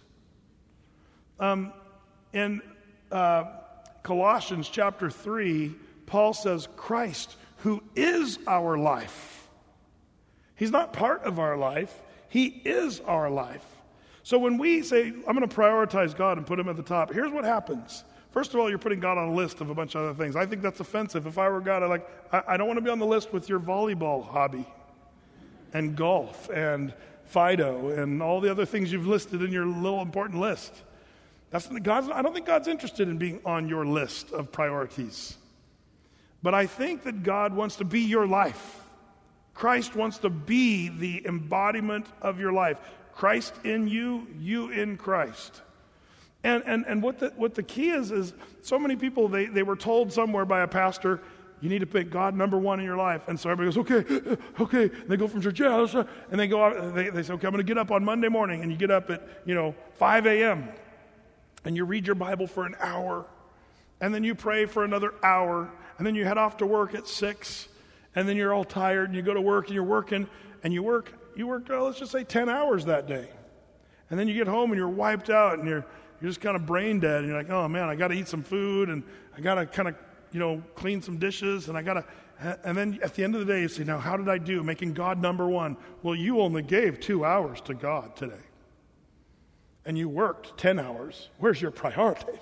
Um, in uh, Colossians chapter three, Paul says, Christ, who is our life. He's not part of our life. He is our life. So when we say, I'm going to prioritize God and put him at the top, here's what happens. First of all, you're putting God on a list of a bunch of other things. I think that's offensive. If I were God, I'd like, I, I don't want to be on the list with your volleyball hobby and golf and Fido and all the other things you've listed in your little important list. That's God's, I don't think God's interested in being on your list of priorities. But I think that God wants to be your life. Christ wants to be the embodiment of your life. Christ in you, you in Christ. And and, and what the what the key is, is so many people, they, they were told somewhere by a pastor, you need to pick God number one in your life. And so everybody goes, okay, okay. And they go from church, yeah, and they go out, they, they say, okay, I'm going to get up on Monday morning. And you get up at, you know, five a.m. and you read your Bible for an hour. And then you pray for another hour. And then you head off to work at six. And then you're all tired, and you go to work, and you're working, and you work, you work, oh, let's just say ten hours that day. And then you get home, and you're wiped out, and you're you're just kind of brain dead, and you're like, oh, man, I got to eat some food, and I got to kind of, you know, clean some dishes, and I got to, and then at the end of the day, you say, now, how did I do? Making God number one. Well, you only gave two hours to God today. And you worked ten hours. Where's your priorities?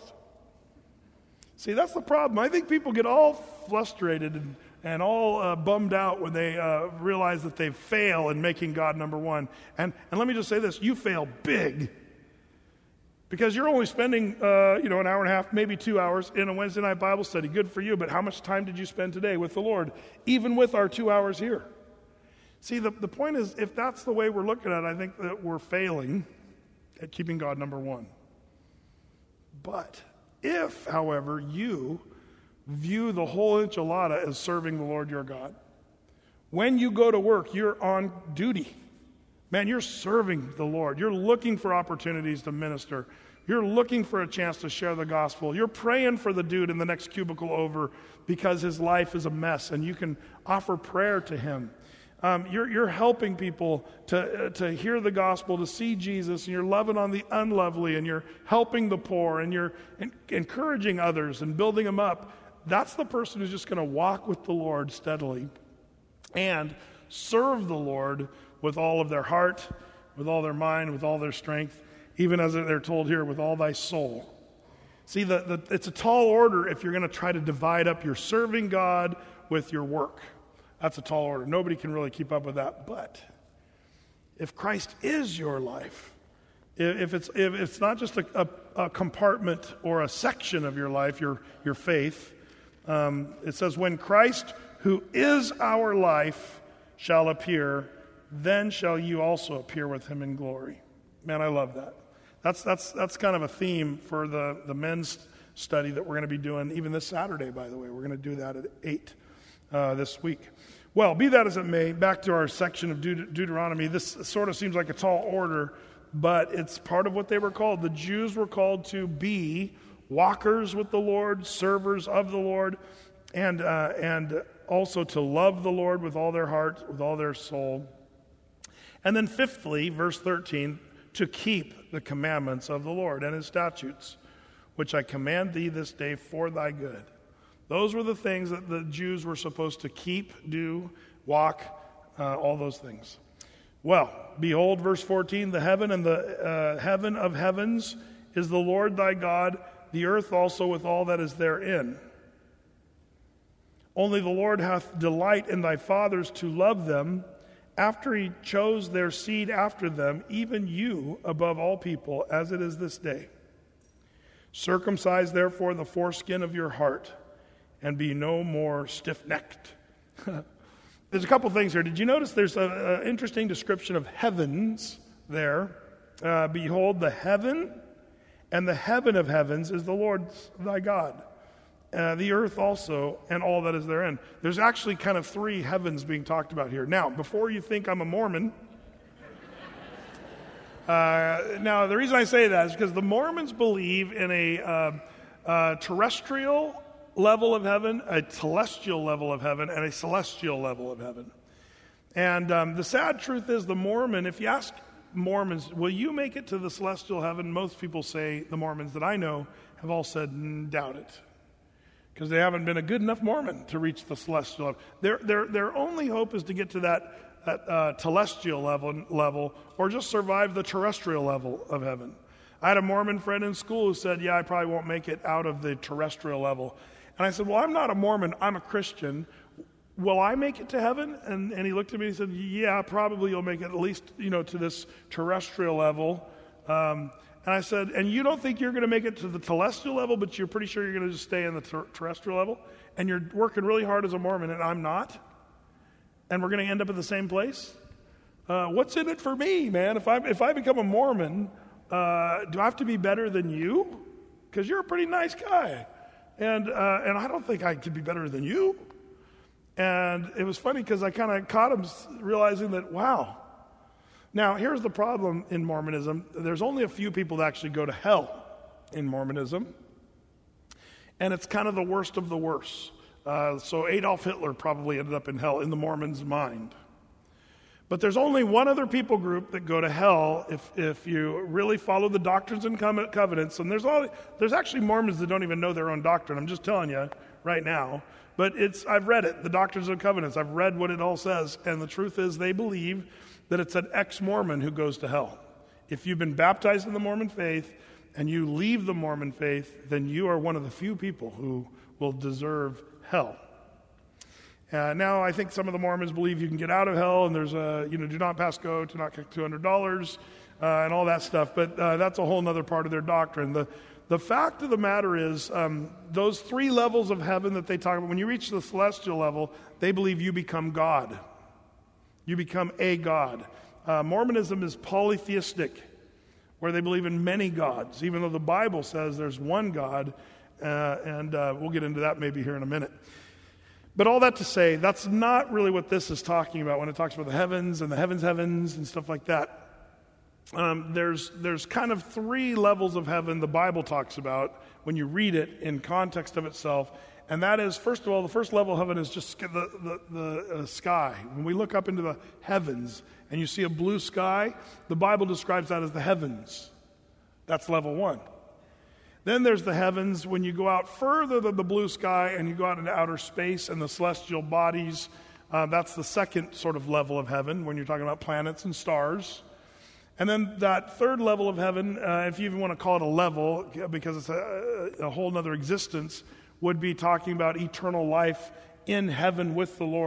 See, that's the problem. I think people get all frustrated and and all uh, bummed out when they uh, realize that they fail in making God number one. And and let me just say this, you fail big. Because you're only spending, uh, you know, an hour and a half, maybe two hours in a Wednesday night Bible study. Good for you, but how much time did you spend today with the Lord, even with our two hours here? See, the, the point is, if that's the way we're looking at it, I think that we're failing at keeping God number one. But if, however, you view the whole enchilada as serving the Lord your God. When you go to work, you're on duty. Man, you're serving the Lord. You're looking for opportunities to minister. You're looking for a chance to share the gospel. You're praying for the dude in the next cubicle over because his life is a mess, and you can offer prayer to him. Um, you're, you're helping people to, uh, to hear the gospel, to see Jesus, and you're loving on the unlovely, and you're helping the poor, and you're en- encouraging others and building them up. That's the person who's just going to walk with the Lord steadily and serve the Lord with all of their heart, with all their mind, with all their strength, even as they're told here, with all thy soul. See, the, the, it's a tall order if you're going to try to divide up your serving God with your work. That's a tall order. Nobody can really keep up with that. But if Christ is your life, if it's if it's not just a, a, a compartment or a section of your life, your your faith, um, it says, when Christ, who is our life, shall appear, then shall you also appear with him in glory. Man, I love that. That's that's that's kind of a theme for the, the men's study that we're going to be doing even this Saturday, by the way. We're going to do that at eight uh, this week. Well, be that as it may, back to our section of Deut- Deuteronomy. This sort of seems like a tall order, but it's part of what they were called. The Jews were called to be walkers with the Lord, servers of the Lord, and uh, and also to love the Lord with all their heart, with all their soul. And then fifthly, verse thirteen, to keep the commandments of the Lord and his statutes, which I command thee this day for thy good. Those were the things that the Jews were supposed to keep, do, walk, uh, all those things. Well, behold, verse fourteen, the heaven and the uh, heaven of heavens is the Lord thy God, the earth also with all that is therein. Only the Lord hath delight in thy fathers to love them, after he chose their seed after them, even you above all people, as it is this day. Circumcise therefore the foreskin of your heart, and be no more stiff-necked. There's a couple things here. Did you notice there's an interesting description of heavens there? Uh, Behold, the heaven and the heaven of heavens is the Lord thy God. Uh, the earth also, and all that is therein. There's actually kind of three heavens being talked about here. Now, before you think I'm a Mormon, uh, now the reason I say that is because the Mormons believe in a uh, uh, terrestrial level of heaven, a celestial level of heaven, and a celestial level of heaven. And um, the sad truth is, the Mormon, if you ask Mormons, will you make it to the celestial heaven? Most people say, the Mormons that I know, have all said, mm, doubt it. Because they haven't been a good enough Mormon to reach the celestial level. Their, their, their only hope is to get to that, that uh, telestial level, level or just survive the terrestrial level of heaven. I had a Mormon friend in school who said, yeah, I probably won't make it out of the terrestrial level. And I said, well, I'm not a Mormon, I'm a Christian. Will I make it to heaven? And, and he looked at me and said, yeah, probably you'll make it at least, you know, to this terrestrial level. Um, And I said, and you don't think you're going to make it to the telestial level, but you're pretty sure you're going to just stay in the ter- terrestrial level? And you're working really hard as a Mormon, and I'm not? And we're going to end up in the same place? Uh, what's in it for me, man? If I if I become a Mormon, uh, do I have to be better than you? Because you're a pretty nice guy. And, uh, and I don't think I could be better than you. And it was funny because I kind of caught him realizing that, wow. Now, here's the problem in Mormonism. There's only a few people that actually go to hell in Mormonism. And it's kind of the worst of the worst. Uh, so Adolf Hitler probably ended up in hell in the Mormons' mind. But there's only one other people group that go to hell if, if you really follow the doctrines and covenants. And there's all, there's actually Mormons that don't even know their own doctrine. I'm just telling you right now. But it's I've read it, the Doctrines and Covenants. I've read what it all says. And the truth is they believe that it's an ex-Mormon who goes to hell. If you've been baptized in the Mormon faith and you leave the Mormon faith, then you are one of the few people who will deserve hell. Uh, now, I think some of the Mormons believe you can get out of hell, and there's a, you know, do not pass go, do not kick two hundred dollars, uh, and all that stuff. But uh, that's a whole other part of their doctrine. The The fact of the matter is, um, those three levels of heaven that they talk about, when you reach the celestial level, they believe you become God. You become a God. Uh, Mormonism is polytheistic, where they believe in many gods, even though the Bible says there's one God, uh, and uh, we'll get into that maybe here in a minute. But all that to say, that's not really what this is talking about when it talks about the heavens and the heavens, heavens, and stuff like that. Um, there's there's kind of three levels of heaven the Bible talks about when you read it in context of itself. And that is, first of all, the first level of heaven is just the, the, the uh, sky. When we look up into the heavens and you see a blue sky, the Bible describes that as the heavens. That's level one. Then there's the heavens when you go out further than the blue sky and you go out into outer space and the celestial bodies. Uh, that's the second sort of level of heaven when you're talking about planets and stars. And then that third level of heaven, uh, if you even want to call it a level, because it's a, a whole other existence, would be talking about eternal life in heaven with the Lord.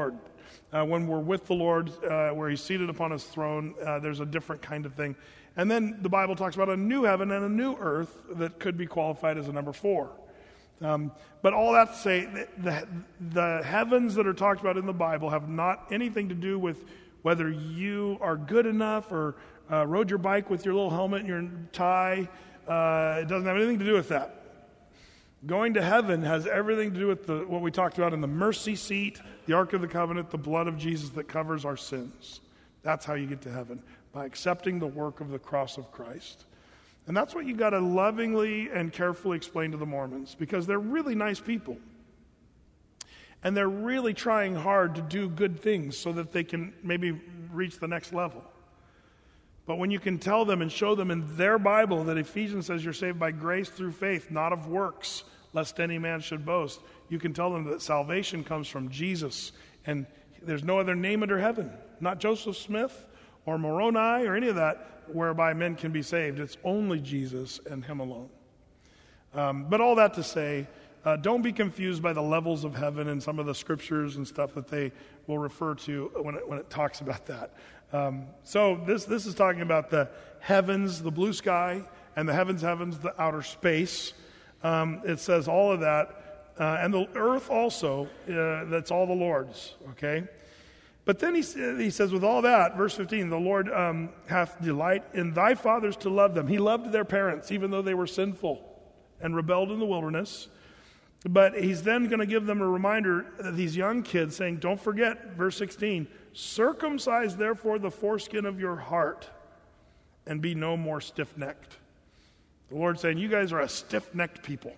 Uh, when we're with the Lord, uh, where he's seated upon his throne, uh, there's a different kind of thing. And then the Bible talks about a new heaven and a new earth that could be qualified as a number four. Um, but all that to say, the, the, the heavens that are talked about in the Bible have not anything to do with whether you are good enough or uh, rode your bike with your little helmet and your tie. Uh, it doesn't have anything to do with that. Going to heaven has everything to do with the, what we talked about in the mercy seat, the Ark of the Covenant, the blood of Jesus that covers our sins. That's how you get to heaven, by accepting the work of the cross of Christ. And that's what you got to lovingly and carefully explain to the Mormons, because they're really nice people. And they're really trying hard to do good things so that they can maybe reach the next level. But when you can tell them and show them in their Bible that Ephesians says you're saved by grace through faith, not of works, lest any man should boast, you can tell them that salvation comes from Jesus. And there's no other name under heaven, not Joseph Smith or Moroni or any of that, whereby men can be saved. It's only Jesus and him alone. Um, but all that to say, uh, don't be confused by the levels of heaven and some of the scriptures and stuff that they will refer to when it, when it talks about that. Um, so this this is talking about the heavens, the blue sky, and the heavens, heavens, the outer space. Um, it says all of that. Uh, and the earth also, uh, that's all the Lord's, okay? But then he, he says, with all that, verse fifteen, the Lord um, hath delight in thy fathers to love them. He loved their parents, even though they were sinful and rebelled in the wilderness. But he's then going to give them a reminder, these young kids, saying, don't forget, verse sixteen, circumcise therefore the foreskin of your heart and be no more stiff-necked. The Lord's saying, you guys are a stiff-necked people.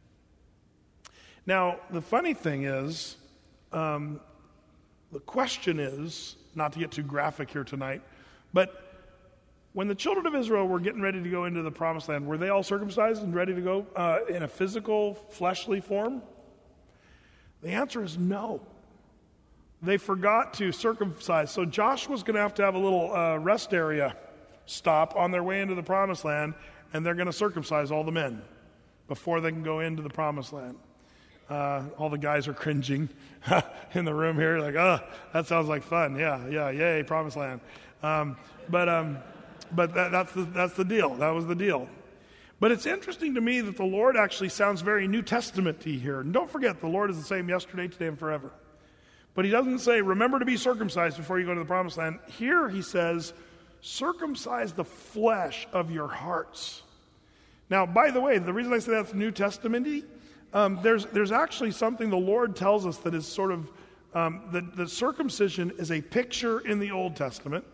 Now, the funny thing is, um, the question is, not to get too graphic here tonight, but when the children of Israel were getting ready to go into the promised land, were they all circumcised and ready to go uh, in a physical, fleshly form? The answer is no. They forgot to circumcise. So Joshua's going to have to have a little uh, rest area stop on their way into the promised land, and they're going to circumcise all the men before they can go into the promised land. Uh, all the guys are cringing in the room here, like, oh, that sounds like fun. Yeah, yeah, yay, promised land. Um, but um, but that, that's the that's the deal. That was the deal. But it's interesting to me that the Lord actually sounds very New Testament-y here. And don't forget, the Lord is the same yesterday, today, and forever. But he doesn't say, remember to be circumcised before you go to the promised land. Here he says, circumcise the flesh of your hearts. Now, by the way, the reason I say that's New Testament-y, um, there's, there's actually something the Lord tells us that is sort of, um, that the circumcision is a picture in the Old Testament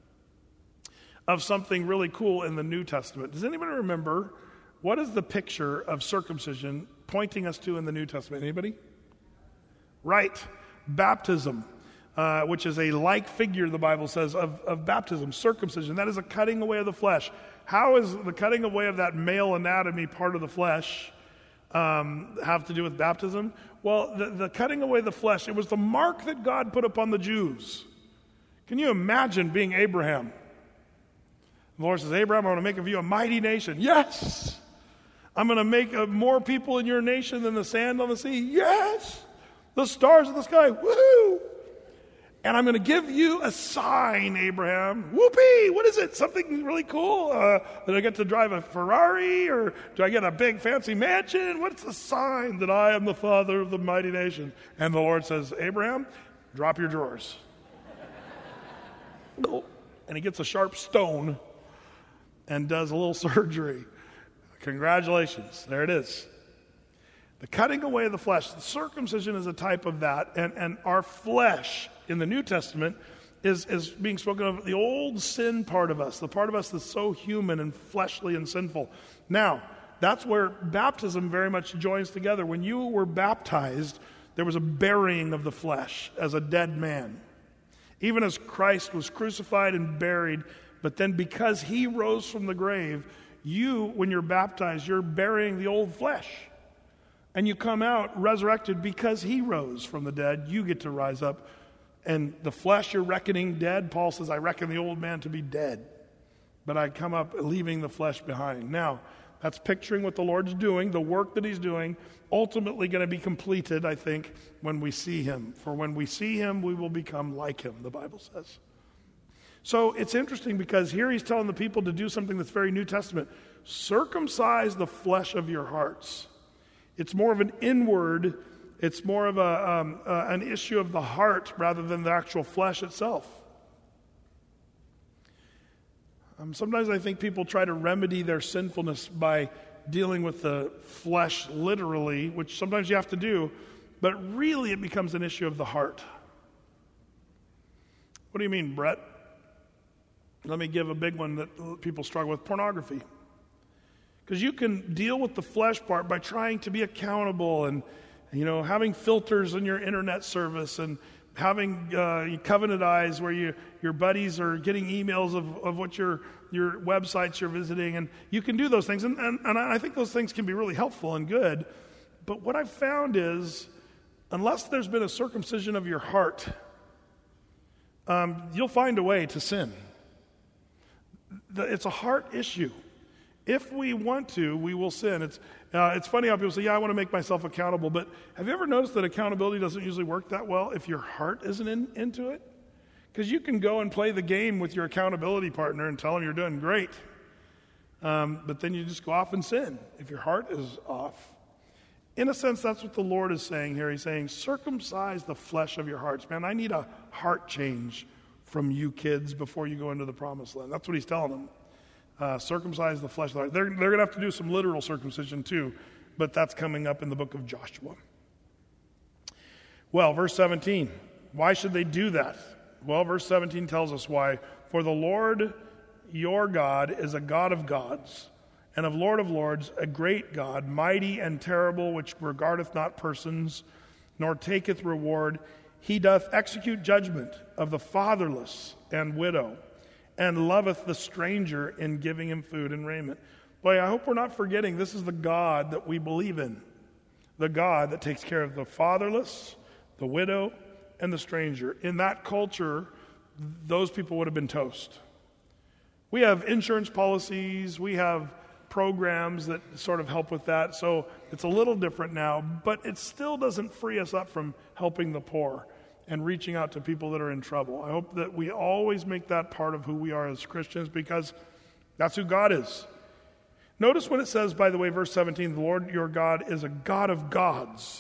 of something really cool in the New Testament. Does anybody remember, what is the picture of circumcision pointing us to in the New Testament? Anybody? Right. Baptism, uh, which is a like figure, the Bible says, of, of baptism, circumcision. That is a cutting away of the flesh. How is the cutting away of that male anatomy part of the flesh um, have to do with baptism? Well, the, the cutting away of the flesh, it was the mark that God put upon the Jews. Can you imagine being Abraham? The Lord says, Abraham, I'm going to make of you a mighty nation. Yes! I'm going to make uh, more people in your nation than the sand on the sea. Yes! The stars of the sky. Woohoo! And I'm going to give you a sign, Abraham. Whoopee! What is it? Something really cool? Uh, did I get to drive a Ferrari? Or do I get a big fancy mansion? What's the sign that I am the father of the mighty nation? And the Lord says, Abraham, drop your drawers. And he gets a sharp stone and does a little surgery. Congratulations. There it is. The cutting away of the flesh. The circumcision is a type of that. And, and our flesh in the New Testament is, is being spoken of, the old sin part of us, the part of us that's so human and fleshly and sinful. Now, that's where baptism very much joins together. When you were baptized, there was a burying of the flesh as a dead man. Even as Christ was crucified and buried, but then because he rose from the grave, you, when you're baptized, you're burying the old flesh. And you come out resurrected because he rose from the dead. You get to rise up. And the flesh you're reckoning dead, Paul says, I reckon the old man to be dead. But I come up leaving the flesh behind. Now, That's picturing what the Lord's doing, the work that he's doing, ultimately going to be completed, I think, when we see him. For when we see him, we will become like him, the Bible says. So it's interesting because here he's telling the people to do something that's very New Testament. Circumcise the flesh of your hearts. It's more of an inward, it's more of a, um, uh, an issue of the heart rather than the actual flesh itself. Um, sometimes I think people try to remedy their sinfulness by dealing with the flesh literally, which sometimes you have to do, but really it becomes an issue of the heart. What do you mean, Brett? Let me give a big one that people struggle with, pornography. Because you can deal with the flesh part by trying to be accountable and, you know, having filters in your internet service and having uh, covenant eyes where you, your buddies are getting emails of, of what your your websites you're visiting. And you can do those things. And, and, and I think those things can be really helpful and good. But what I've found is, unless there's been a circumcision of your heart, um, you'll find a way to sin. It's a heart issue. If we want to, we will sin. It's uh, it's funny how people say, yeah, I want to make myself accountable. But have you ever noticed that accountability doesn't usually work that well if your heart isn't in, into it? Because you can go and play the game with your accountability partner and tell them you're doing great. Um, but then you just go off and sin if your heart is off. In a sense, that's what the Lord is saying here. He's saying, circumcise the flesh of your hearts. Man, I need a heart change from you kids before you go into the promised land. That's what he's telling them. Uh, circumcise the flesh of the heart. They're, they're going to have to do some literal circumcision too, but that's coming up in the book of Joshua. Well, verse seventeen. Why should they do that? Well, verse seventeen tells us why. For the Lord your God is a God of gods, and of Lord of lords, a great God, mighty and terrible, which regardeth not persons, nor taketh reward. He doth execute judgment of the fatherless and widow, and loveth the stranger in giving him food and raiment. Boy, I hope we're not forgetting this is the God that we believe in. The God that takes care of the fatherless, the widow, and the stranger. In that culture, those people would have been toast. We have insurance policies, we have programs that sort of help with that, so it's a little different now, but it still doesn't free us up from helping the poor and reaching out to people that are in trouble. I hope that we always make that part of who we are as Christians, because that's who God is. Notice when it says, by the way, verse seventeen, the Lord your God is a God of gods.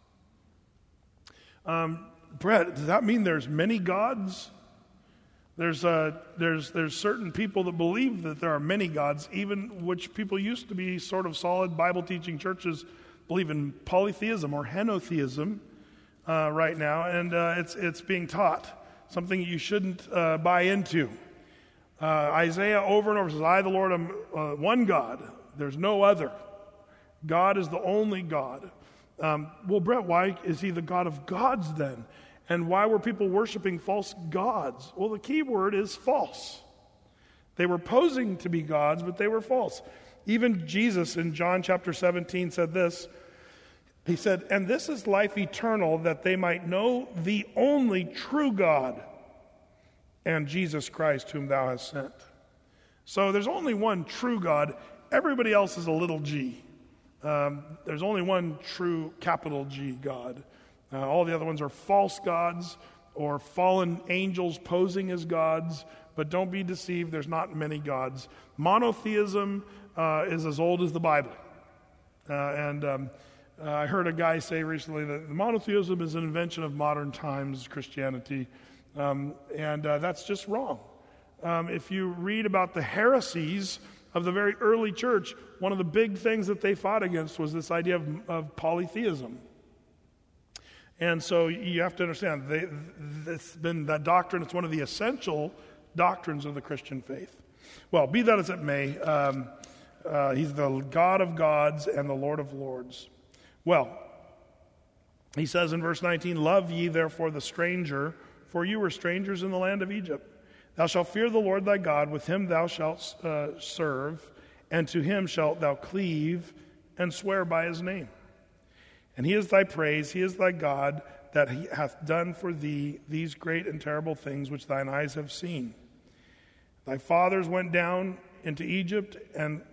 Um, Brett, does that mean there's many gods? There's, uh, there's, there's certain people that believe that there are many gods, even which people used to be sort of solid Bible-teaching churches believe in polytheism or henotheism. Uh, right now, and uh, it's it's being taught, something you shouldn't uh, buy into. Uh, Isaiah over and over says, I, the Lord, am uh, one God. There's no other. God is the only God. Um, well, Brett, why is he the God of gods then? And why were people worshiping false gods? Well, the key word is false. They were posing to be gods, but they were false. Even Jesus in John chapter seventeen said this. He said, and this is life eternal, that they might know the only true God and Jesus Christ whom thou hast sent. So there's only one true God. Everybody else is a little g. Um, there's only one true capital G God. Uh, all the other ones are false gods or fallen angels posing as gods, but don't be deceived, there's not many gods. Monotheism uh, is as old as the Bible. Uh, and... Um, Uh, I heard a guy say recently that monotheism is an invention of modern times Christianity, um, and uh, that's just wrong. Um, if you read about the heresies of the very early church, one of the big things that they fought against was this idea of, of polytheism. And so you have to understand, they, it's been that doctrine, it's one of the essential doctrines of the Christian faith. Well, be that as it may, um, uh, he's the God of gods and the Lord of lords. Well, he says in verse nineteen, love ye therefore the stranger, for you were strangers in the land of Egypt. Thou shalt fear the Lord thy God, with him thou shalt uh, serve, and to him shalt thou cleave, and swear by his name. And he is thy praise, he is thy God, that he hath done for thee these great and terrible things which thine eyes have seen. Thy fathers went down into Egypt, and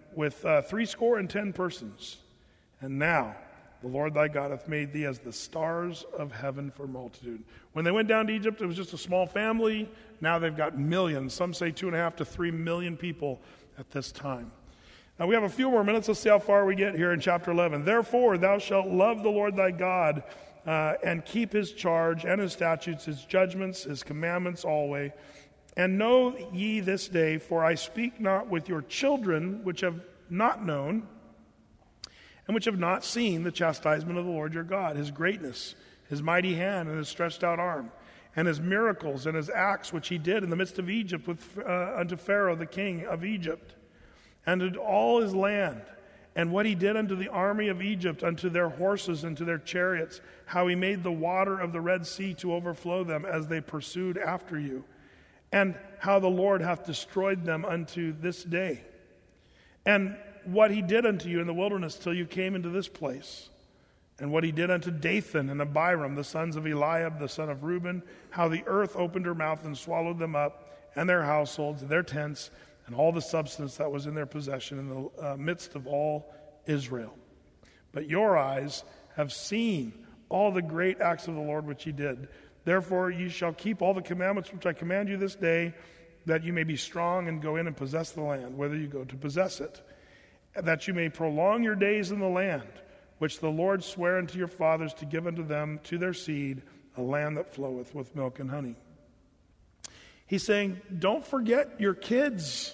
with uh, threescore and ten persons. And now the Lord thy God hath made thee as the stars of heaven for multitude. When they went down to Egypt, it was just a small family. Now they've got millions. Some say two and a half to three million people at this time. Now we have a few more minutes. Let's see how far we get here in chapter eleven. Therefore thou shalt love the Lord thy God uh, and keep his charge and his statutes, his judgments, his commandments always. And know ye this day, for I speak not with your children, which have not known, and which have not seen the chastisement of the Lord your God, his greatness, his mighty hand, and his stretched out arm, and his miracles, and his acts which he did in the midst of Egypt with, uh, unto Pharaoh the king of Egypt, and unto all his land, and what he did unto the army of Egypt, unto their horses and to their chariots, how he made the water of the Red Sea to overflow them as they pursued after you, and how the Lord hath destroyed them unto this day, and what he did unto you in the wilderness till you came into this place, and what he did unto Dathan and Abiram, the sons of Eliab, the son of Reuben, how the earth opened her mouth and swallowed them up, and their households, and their tents, and all the substance that was in their possession in the uh, midst of all Israel. But your eyes have seen all the great acts of the Lord which he did. Therefore ye shall keep all the commandments which I command you this day, that you may be strong and go in and possess the land, whether you go to possess it, that you may prolong your days in the land, which the Lord sware unto your fathers to give unto them to their seed, a land that floweth with milk and honey. He's saying, don't forget your kids,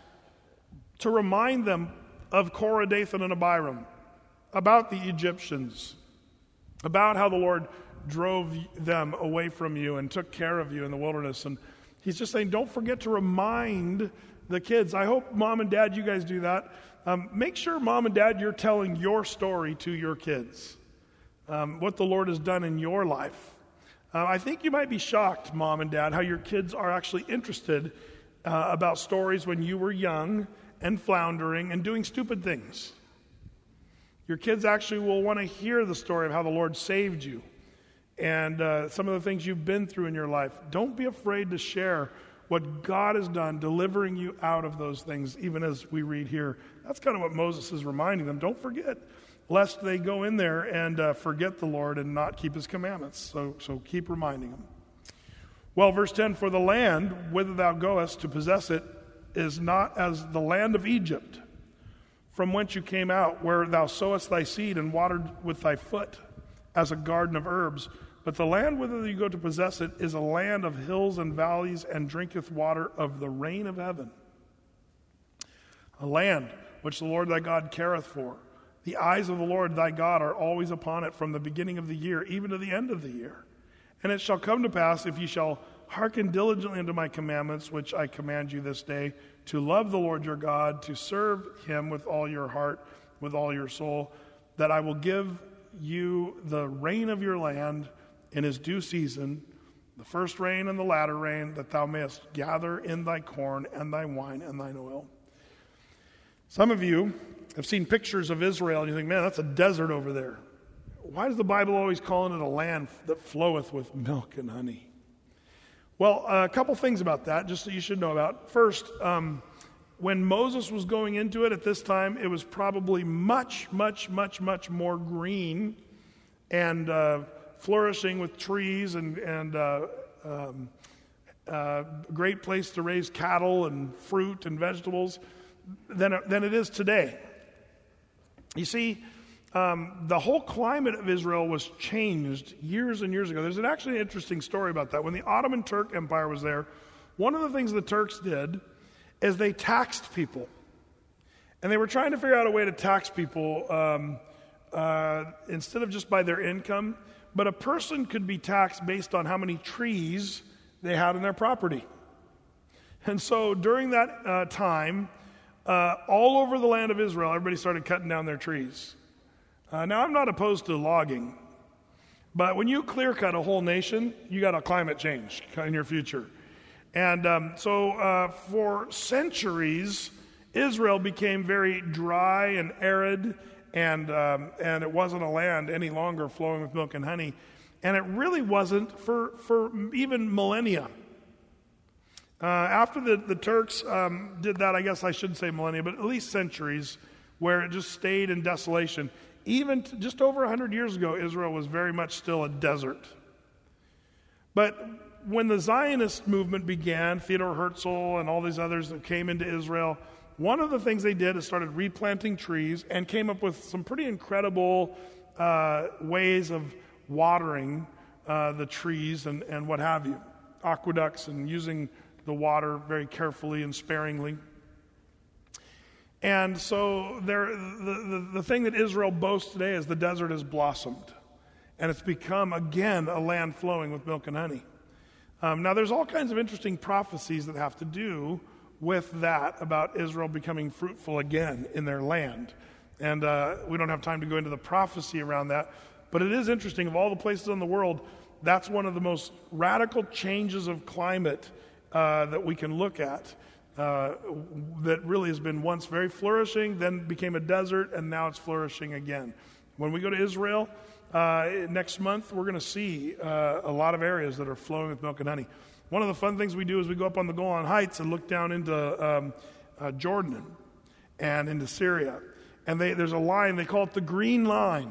to remind them of Korah, Dathan, and Abiram, about the Egyptians, about how the Lord drove them away from you and took care of you in the wilderness. And he's just saying, don't forget to remind the kids. I hope mom and dad, you guys do that. Um, make sure, mom and dad, you're telling your story to your kids, um, what the Lord has done in your life. Uh, I think you might be shocked, mom and dad, how your kids are actually interested uh, about stories when you were young and floundering and doing stupid things. Your kids actually will want to hear the story of how the Lord saved you and uh, some of the things you've been through in your life. Don't be afraid to share what God has done, delivering you out of those things, even as we read here. That's kind of what Moses is reminding them. Don't forget, lest they go in there and uh, forget the Lord and not keep his commandments. So, so keep reminding them. Well, verse ten, for the land whither thou goest to possess it is not as the land of Egypt, from whence you came out, where thou sowest thy seed and watered with thy foot, as a garden of herbs. But the land whither you go to possess it is a land of hills and valleys, and drinketh water of the rain of heaven. A land which the Lord thy God careth for. The eyes of the Lord thy God are always upon it, from the beginning of the year even to the end of the year. And it shall come to pass, if ye shall hearken diligently unto my commandments, which I command you this day, to love the Lord your God, to serve him with all your heart, with all your soul, that I will give you the rain of your land in his due season, the first rain and the latter rain, that thou mayest gather in thy corn and thy wine and thine oil. Some of you have seen pictures of Israel and you think, man, that's a desert over there. Why does the Bible always call it a land that floweth with milk and honey? Well, a couple things about that, just that you should know about. First, um, when Moses was going into it at this time, it was probably much, much, much, much more green and uh, flourishing with trees and, and uh, um, uh, great place to raise cattle and fruit and vegetables than, than it is today. You see, um, the whole climate of Israel was changed years and years ago. There's an actually interesting story about that. When the Ottoman Turk Empire was there, one of the things the Turks did is they taxed people. And they were trying to figure out a way to tax people um, uh, instead of just by their income. But a person could be taxed based on how many trees they had in their property. And so during that uh, time, uh, all over the land of Israel, everybody started cutting down their trees. Uh, now, I'm not opposed to logging. But when you clear cut a whole nation, you got a climate change in your future. And um, so uh, for centuries, Israel became very dry and arid, and um, and it wasn't a land any longer flowing with milk and honey. And it really wasn't for, for even millennia. Uh, after the, the Turks um, did that, I guess I shouldn't say millennia, but at least centuries, where it just stayed in desolation. Even t- just over one hundred years ago, Israel was very much still a desert. But when the Zionist movement began, Theodor Herzl and all these others that came into Israel, one of the things they did is started replanting trees and came up with some pretty incredible uh, ways of watering uh, the trees and, and what have you. Aqueducts and using the water very carefully and sparingly. And so there, the, the, the thing that Israel boasts today is the desert has blossomed. And it's become, again, a land flowing with milk and honey. Um, now, there's all kinds of interesting prophecies that have to do with that, about Israel becoming fruitful again in their land. And uh, we don't have time to go into the prophecy around that. But it is interesting, of all the places in the world, that's one of the most radical changes of climate uh, that we can look at. Uh, that really has been once very flourishing, then became a desert, and now it's flourishing again. When we go to Israel uh, next month, we're going to see uh, a lot of areas that are flowing with milk and honey. One of the fun things we do is we go up on the Golan Heights and look down into um, uh, Jordan and into Syria. And they, there's a line, they call it the Green Line.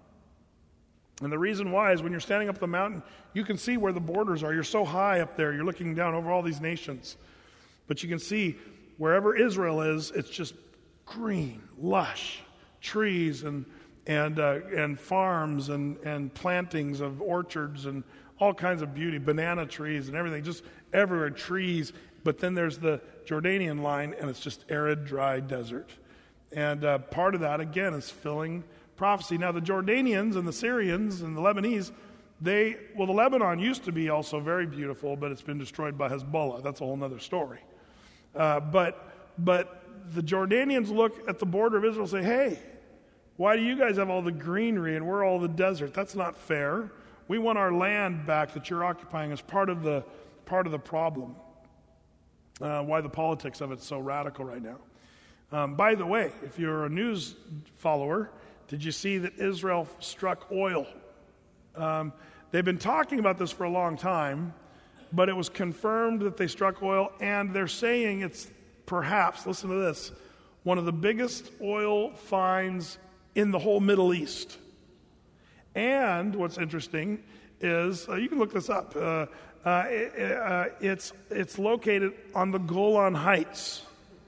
And the reason why is when you're standing up the mountain, you can see where the borders are. You're so high up there, you're looking down over all these nations. But you can see wherever Israel is, it's just green, lush, trees and and uh, and farms and, and plantings of orchards and all kinds of beauty, banana trees and everything, just everywhere, trees. But then there's the Jordanian line, and it's just arid, dry desert. And uh, part of that, again, is filling prophecy. Now, the Jordanians and the Syrians and the Lebanese, they, well, the Lebanon used to be also very beautiful, but it's been destroyed by Hezbollah. That's a whole other story. Uh, but but the Jordanians look at the border of Israel and say, hey, why do you guys have all the greenery and we're all the desert? That's not fair. We want our land back that you're occupying as part of the part of the problem. Uh, why the politics of it's so radical right now. Um, by the way, if you're a news follower, did you see that Israel struck oil? Um, they've been talking about this for a long time, but it was confirmed that they struck oil, and they're saying it's perhaps, listen to this, one of the biggest oil finds in the whole Middle East. And what's interesting is, uh, you can look this up, uh, uh, it, uh, it's, it's located on the Golan Heights,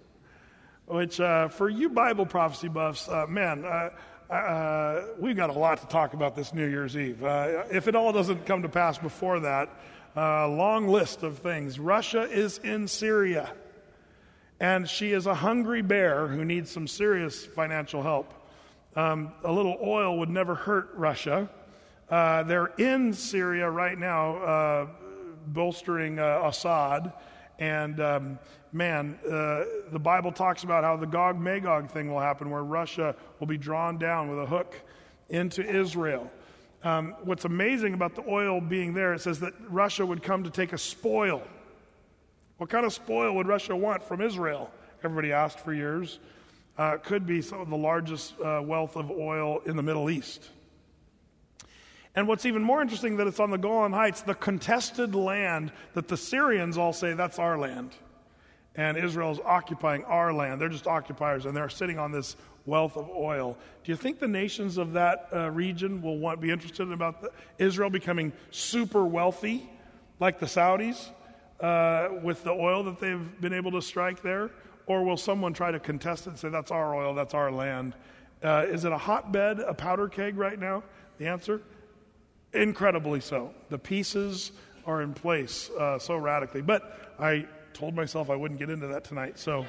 which uh, for you Bible prophecy buffs, uh, man, uh, uh, we've got a lot to talk about this New Year's Eve. Uh, if it all doesn't come to pass before that, a uh, long list of things. Russia is in Syria, and she is a hungry bear who needs some serious financial help. Um, a little oil would never hurt Russia. Uh, they're in Syria right now, uh, bolstering uh, Assad. And um, man, uh, the Bible talks about how the Gog-Magog thing will happen, where Russia will be drawn down with a hook into Israel. Um, what's amazing about the oil being there, it says that Russia would come to take a spoil. What kind of spoil would Russia want from Israel? Everybody asked for years. Uh, it could be some of the largest uh, wealth of oil in the Middle East. And what's even more interesting, that it's on the Golan Heights, the contested land that the Syrians all say, that's our land. And Israel's occupying our land. They're just occupiers, and they're sitting on this wealth of oil. Do you think the nations of that uh, region will want be interested about the, Israel becoming super wealthy, like the Saudis, uh, with the oil that they've been able to strike there? Or will someone try to contest it and say, that's our oil, that's our land? Uh, is it a hotbed, a powder keg right now? The answer? Incredibly so. The pieces are in place uh, so radically. But I told myself I wouldn't get into that tonight, so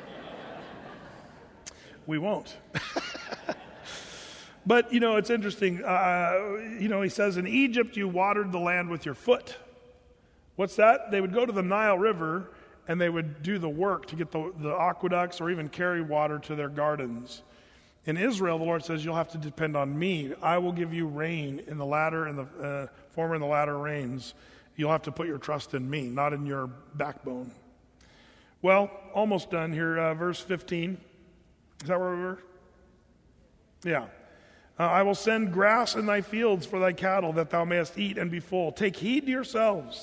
we won't. But, you know, it's interesting. Uh, you know, he says, in Egypt you watered the land with your foot. What's that? They would go to the Nile River and they would do the work to get the, the aqueducts or even carry water to their gardens. In Israel, the Lord says, you'll have to depend on me. I will give you rain in the latter and the uh, former and the latter rains. You'll have to put your trust in me, not in your backbone. Well, almost done here. Uh, verse fifteen. Is that where we were? Yeah. Uh, I will send grass in thy fields for thy cattle, that thou mayest eat and be full. Take heed to yourselves,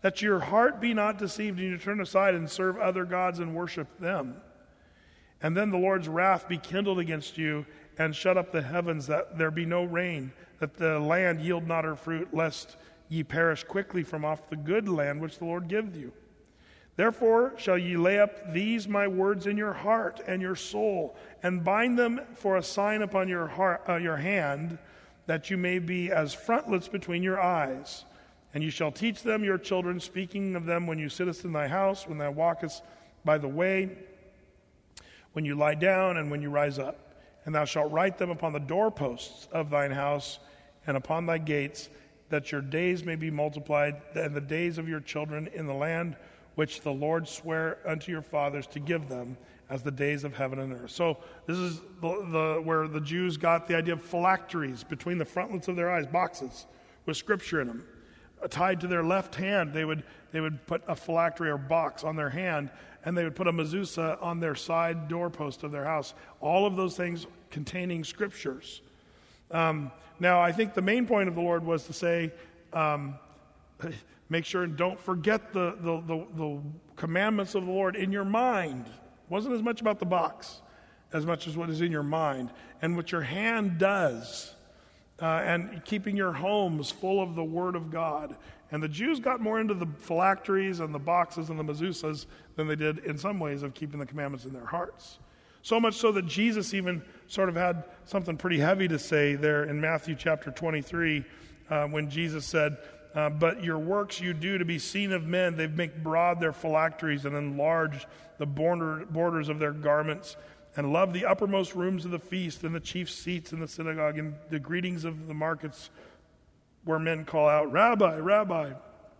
that your heart be not deceived, and you turn aside and serve other gods and worship them. And then the Lord's wrath be kindled against you, and shut up the heavens, that there be no rain, that the land yield not her fruit, lest ye perish quickly from off the good land which the Lord giveth you. Therefore shall ye lay up these my words in your heart and your soul, and bind them for a sign upon your heart, uh, your hand, that you may be as frontlets between your eyes. And you shall teach them your children, speaking of them when you sittest in thy house, when thou walkest by the way, when you lie down, and when you rise up. And thou shalt write them upon the doorposts of thine house and upon thy gates, that your days may be multiplied, and the days of your children in the land which the Lord sware unto your fathers to give them, as the days of heaven and earth. So this is the, the where the Jews got the idea of phylacteries between the frontlets of their eyes, boxes with scripture in them. Tied to their left hand, they would they would put a phylactery or box on their hand, and they would put a mezuzah on their side doorpost of their house. All of those things containing scriptures. Um, now, I think the main point of the Lord was to say, um, make sure and don't forget the, the, the, the commandments of the Lord in your mind. It wasn't as much about the box as much as what is in your mind and what your hand does. Uh, and keeping your homes full of the Word of God. And the Jews got more into the phylacteries and the boxes and the mezuzahs than they did in some ways of keeping the commandments in their hearts. So much so that Jesus even sort of had something pretty heavy to say there in Matthew chapter twenty-three uh, when Jesus said, uh, but your works you do to be seen of men, they make broad their phylacteries and enlarge the border, borders of their garments, and love the uppermost rooms of the feast and the chief seats in the synagogue and the greetings of the markets where men call out, Rabbi, Rabbi.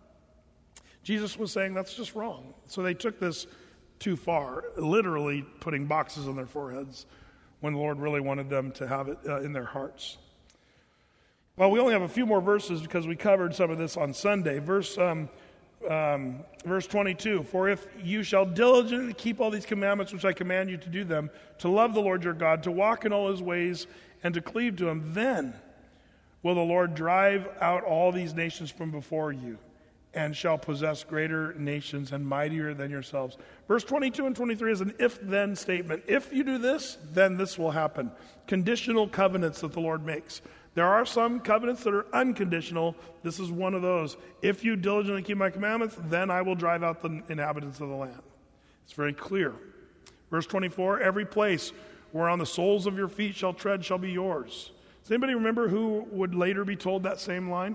Jesus was saying that's just wrong. So they took this too far, literally putting boxes on their foreheads when the Lord really wanted them to have it uh, in their hearts. Well, we only have a few more verses because we covered some of this on Sunday. Verse um, Um, verse twenty-two, for if you shall diligently keep all these commandments which I command you to do them, to love the Lord your God, to walk in all his ways, and to cleave to him, then will the Lord drive out all these nations from before you, and shall possess greater nations and mightier than yourselves. Verse twenty-two and twenty-three is an if-then statement. If you do this, then this will happen. Conditional covenants that the Lord makes. There are some covenants that are unconditional. This is one of those. If you diligently keep my commandments, then I will drive out the inhabitants of the land. It's very clear. Verse twenty-four, every place whereon the soles of your feet shall tread shall be yours. Does anybody remember who would later be told that same line?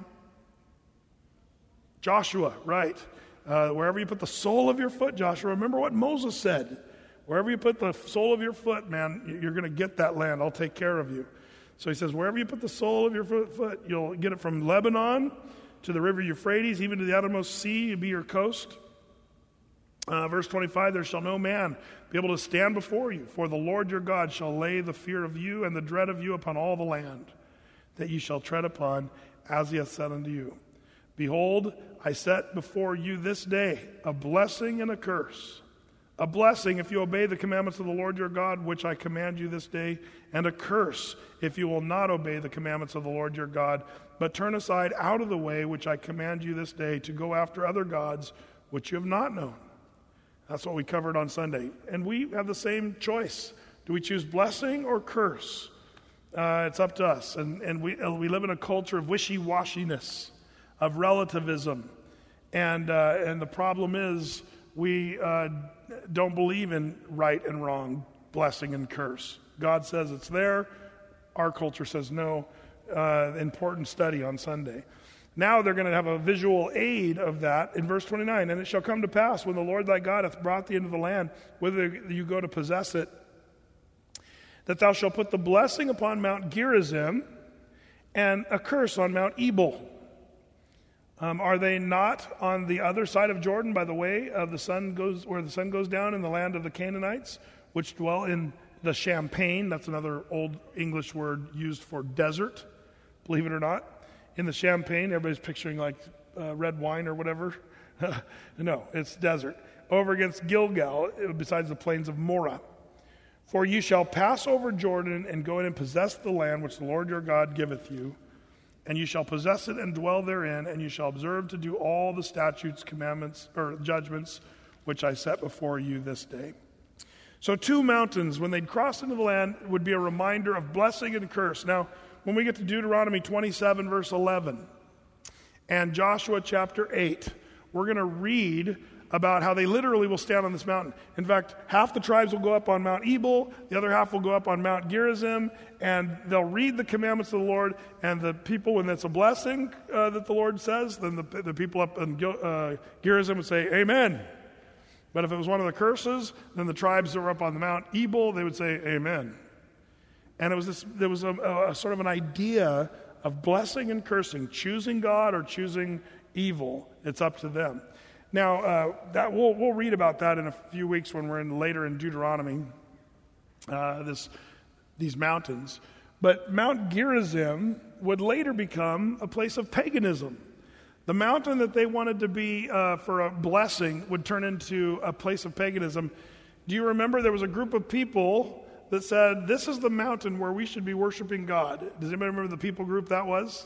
Joshua, right. Uh, wherever you put the sole of your foot, Joshua, remember what Moses said. Wherever you put the sole of your foot, man, you're going to get that land. I'll take care of you. So he says, wherever you put the sole of your foot, foot, you'll get it from Lebanon to the river Euphrates, even to the outermost sea, it'll be your coast. Uh, verse twenty-five, there shall no man be able to stand before you, for the Lord your God shall lay the fear of you and the dread of you upon all the land that you shall tread upon, as he hath said unto you. Behold, I set before you this day a blessing and a curse. A blessing if you obey the commandments of the Lord your God, which I command you this day, and a curse if you will not obey the commandments of the Lord your God, but turn aside out of the way which I command you this day to go after other gods which you have not known. That's what we covered on Sunday. And we have the same choice. Do we choose blessing or curse? Uh, it's up to us. And, and we, uh, we live in a culture of wishy-washiness, of relativism. And, uh, and the problem is we uh, don't believe in right and wrong, blessing and curse. God says it's there. Our culture says no. Uh, important study on Sunday. Now they're going to have a visual aid of that in verse twenty-nine. And it shall come to pass when the Lord thy God hath brought thee into the land, whither you go to possess it, that thou shalt put the blessing upon Mount Gerizim and a curse on Mount Ebal. Um, are they not on the other side of Jordan by the way of the sun goes, where the sun goes down in the land of the Canaanites, which dwell in the Champaign? That's another old English word used for desert, believe it or not. In the Champaign, everybody's picturing like uh, red wine or whatever. No, it's desert. Over against Gilgal, besides the plains of Morah. For you shall pass over Jordan and go in and possess the land which the Lord your God giveth you, and you shall possess it and dwell therein, and you shall observe to do all the statutes, commandments, or judgments which I set before you this day. So two mountains, when they'd cross into the land, would be a reminder of blessing and curse. Now, when we get to Deuteronomy twenty-seven, verse eleven, and Joshua chapter eight, we're going to read about how they literally will stand on this mountain. In fact, half the tribes will go up on Mount Ebal, the other half will go up on Mount Gerizim, and they'll read the commandments of the Lord, and the people, when it's a blessing uh, that the Lord says, then the, the people up in uh, Gerizim would say, Amen. But if it was one of the curses, then the tribes that were up on the Mount Ebal, they would say, Amen. And it was this, there was a, a, a sort of an idea of blessing and cursing, choosing God or choosing evil. It's up to them. Now, uh, that we'll, we'll read about that in a few weeks when we're in later in Deuteronomy, uh, this, these mountains. But Mount Gerizim would later become a place of paganism. The mountain that they wanted to be uh, for a blessing would turn into a place of paganism. Do you remember there was a group of people that said, this is the mountain where we should be worshiping God? Does anybody remember the people group that was?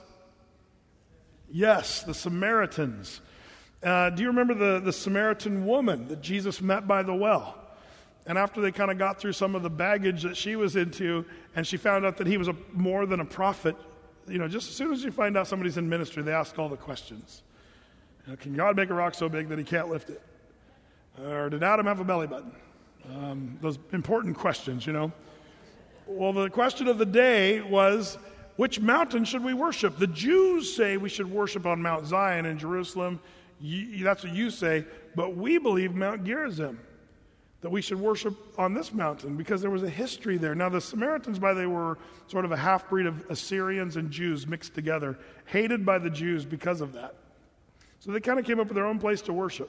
Yes, the Samaritans. Uh, do you remember the, the Samaritan woman that Jesus met by the well? And after they kind of got through some of the baggage that she was into, and she found out that he was a, more than a prophet, you know, just as soon as you find out somebody's in ministry, they ask all the questions. You know, can God make a rock so big that he can't lift it? Or did Adam have a belly button? Um, those important questions, you know. Well, the question of the day was, which mountain should we worship? The Jews say we should worship on Mount Zion in Jerusalem. You, that's what you say, but we believe Mount Gerizim, that we should worship on this mountain because there was a history there. Now, the Samaritans, by the way, were sort of a half-breed of Assyrians and Jews mixed together, hated by the Jews because of that. So they kind of came up with their own place to worship.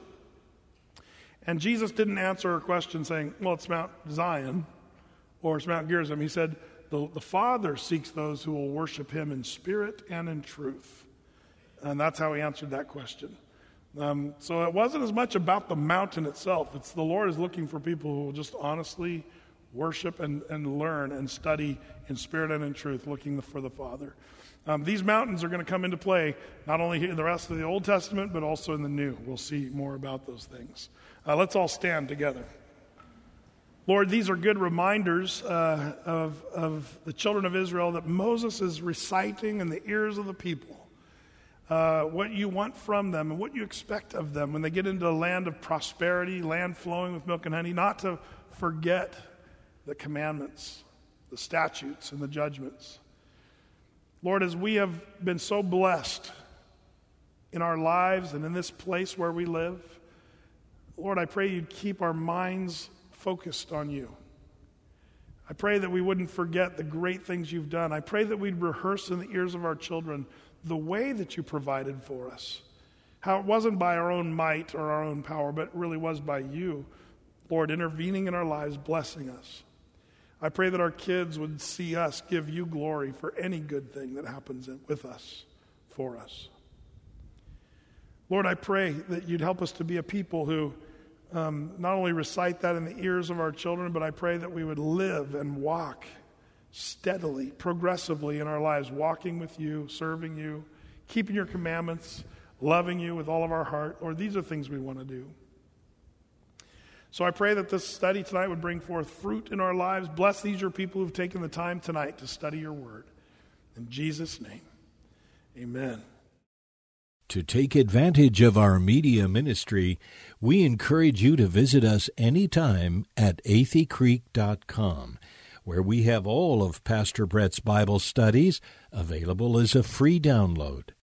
And Jesus didn't answer a question saying, well, it's Mount Zion or it's Mount Gerizim. He said, the, the Father seeks those who will worship him in spirit and in truth. And that's how he answered that question. Um, so it wasn't as much about the mountain itself. It's the Lord is looking for people who will just honestly worship and, and learn and study in spirit and in truth, looking for the Father. Um, these mountains are going to come into play not only in the rest of the Old Testament, but also in the New. We'll see more about those things. Uh, let's all stand together. Lord, these are good reminders uh, of, of the children of Israel that Moses is reciting in the ears of the people. Uh, what you want from them and what you expect of them when they get into a land of prosperity, land flowing with milk and honey, not to forget the commandments, the statutes, and the judgments. Lord, as we have been so blessed in our lives and in this place where we live, Lord, I pray you'd keep our minds focused on you. I pray that we wouldn't forget the great things you've done. I pray that we'd rehearse in the ears of our children the way that you provided for us. How it wasn't by our own might or our own power, but it really was by you, Lord, intervening in our lives, blessing us. I pray that our kids would see us give you glory for any good thing that happens with us, for us. Lord, I pray that you'd help us to be a people who um, not only recite that in the ears of our children, but I pray that we would live and walk steadily, progressively in our lives, walking with you, serving you, keeping your commandments, loving you with all of our heart. Lord, these are things we want to do. So I pray that this study tonight would bring forth fruit in our lives. Bless these your people who've taken the time tonight to study your word. In Jesus' name, amen. To take advantage of our media ministry, we encourage you to visit us anytime at athey creek dot com, where we have all of Pastor Brett's Bible studies available as a free download.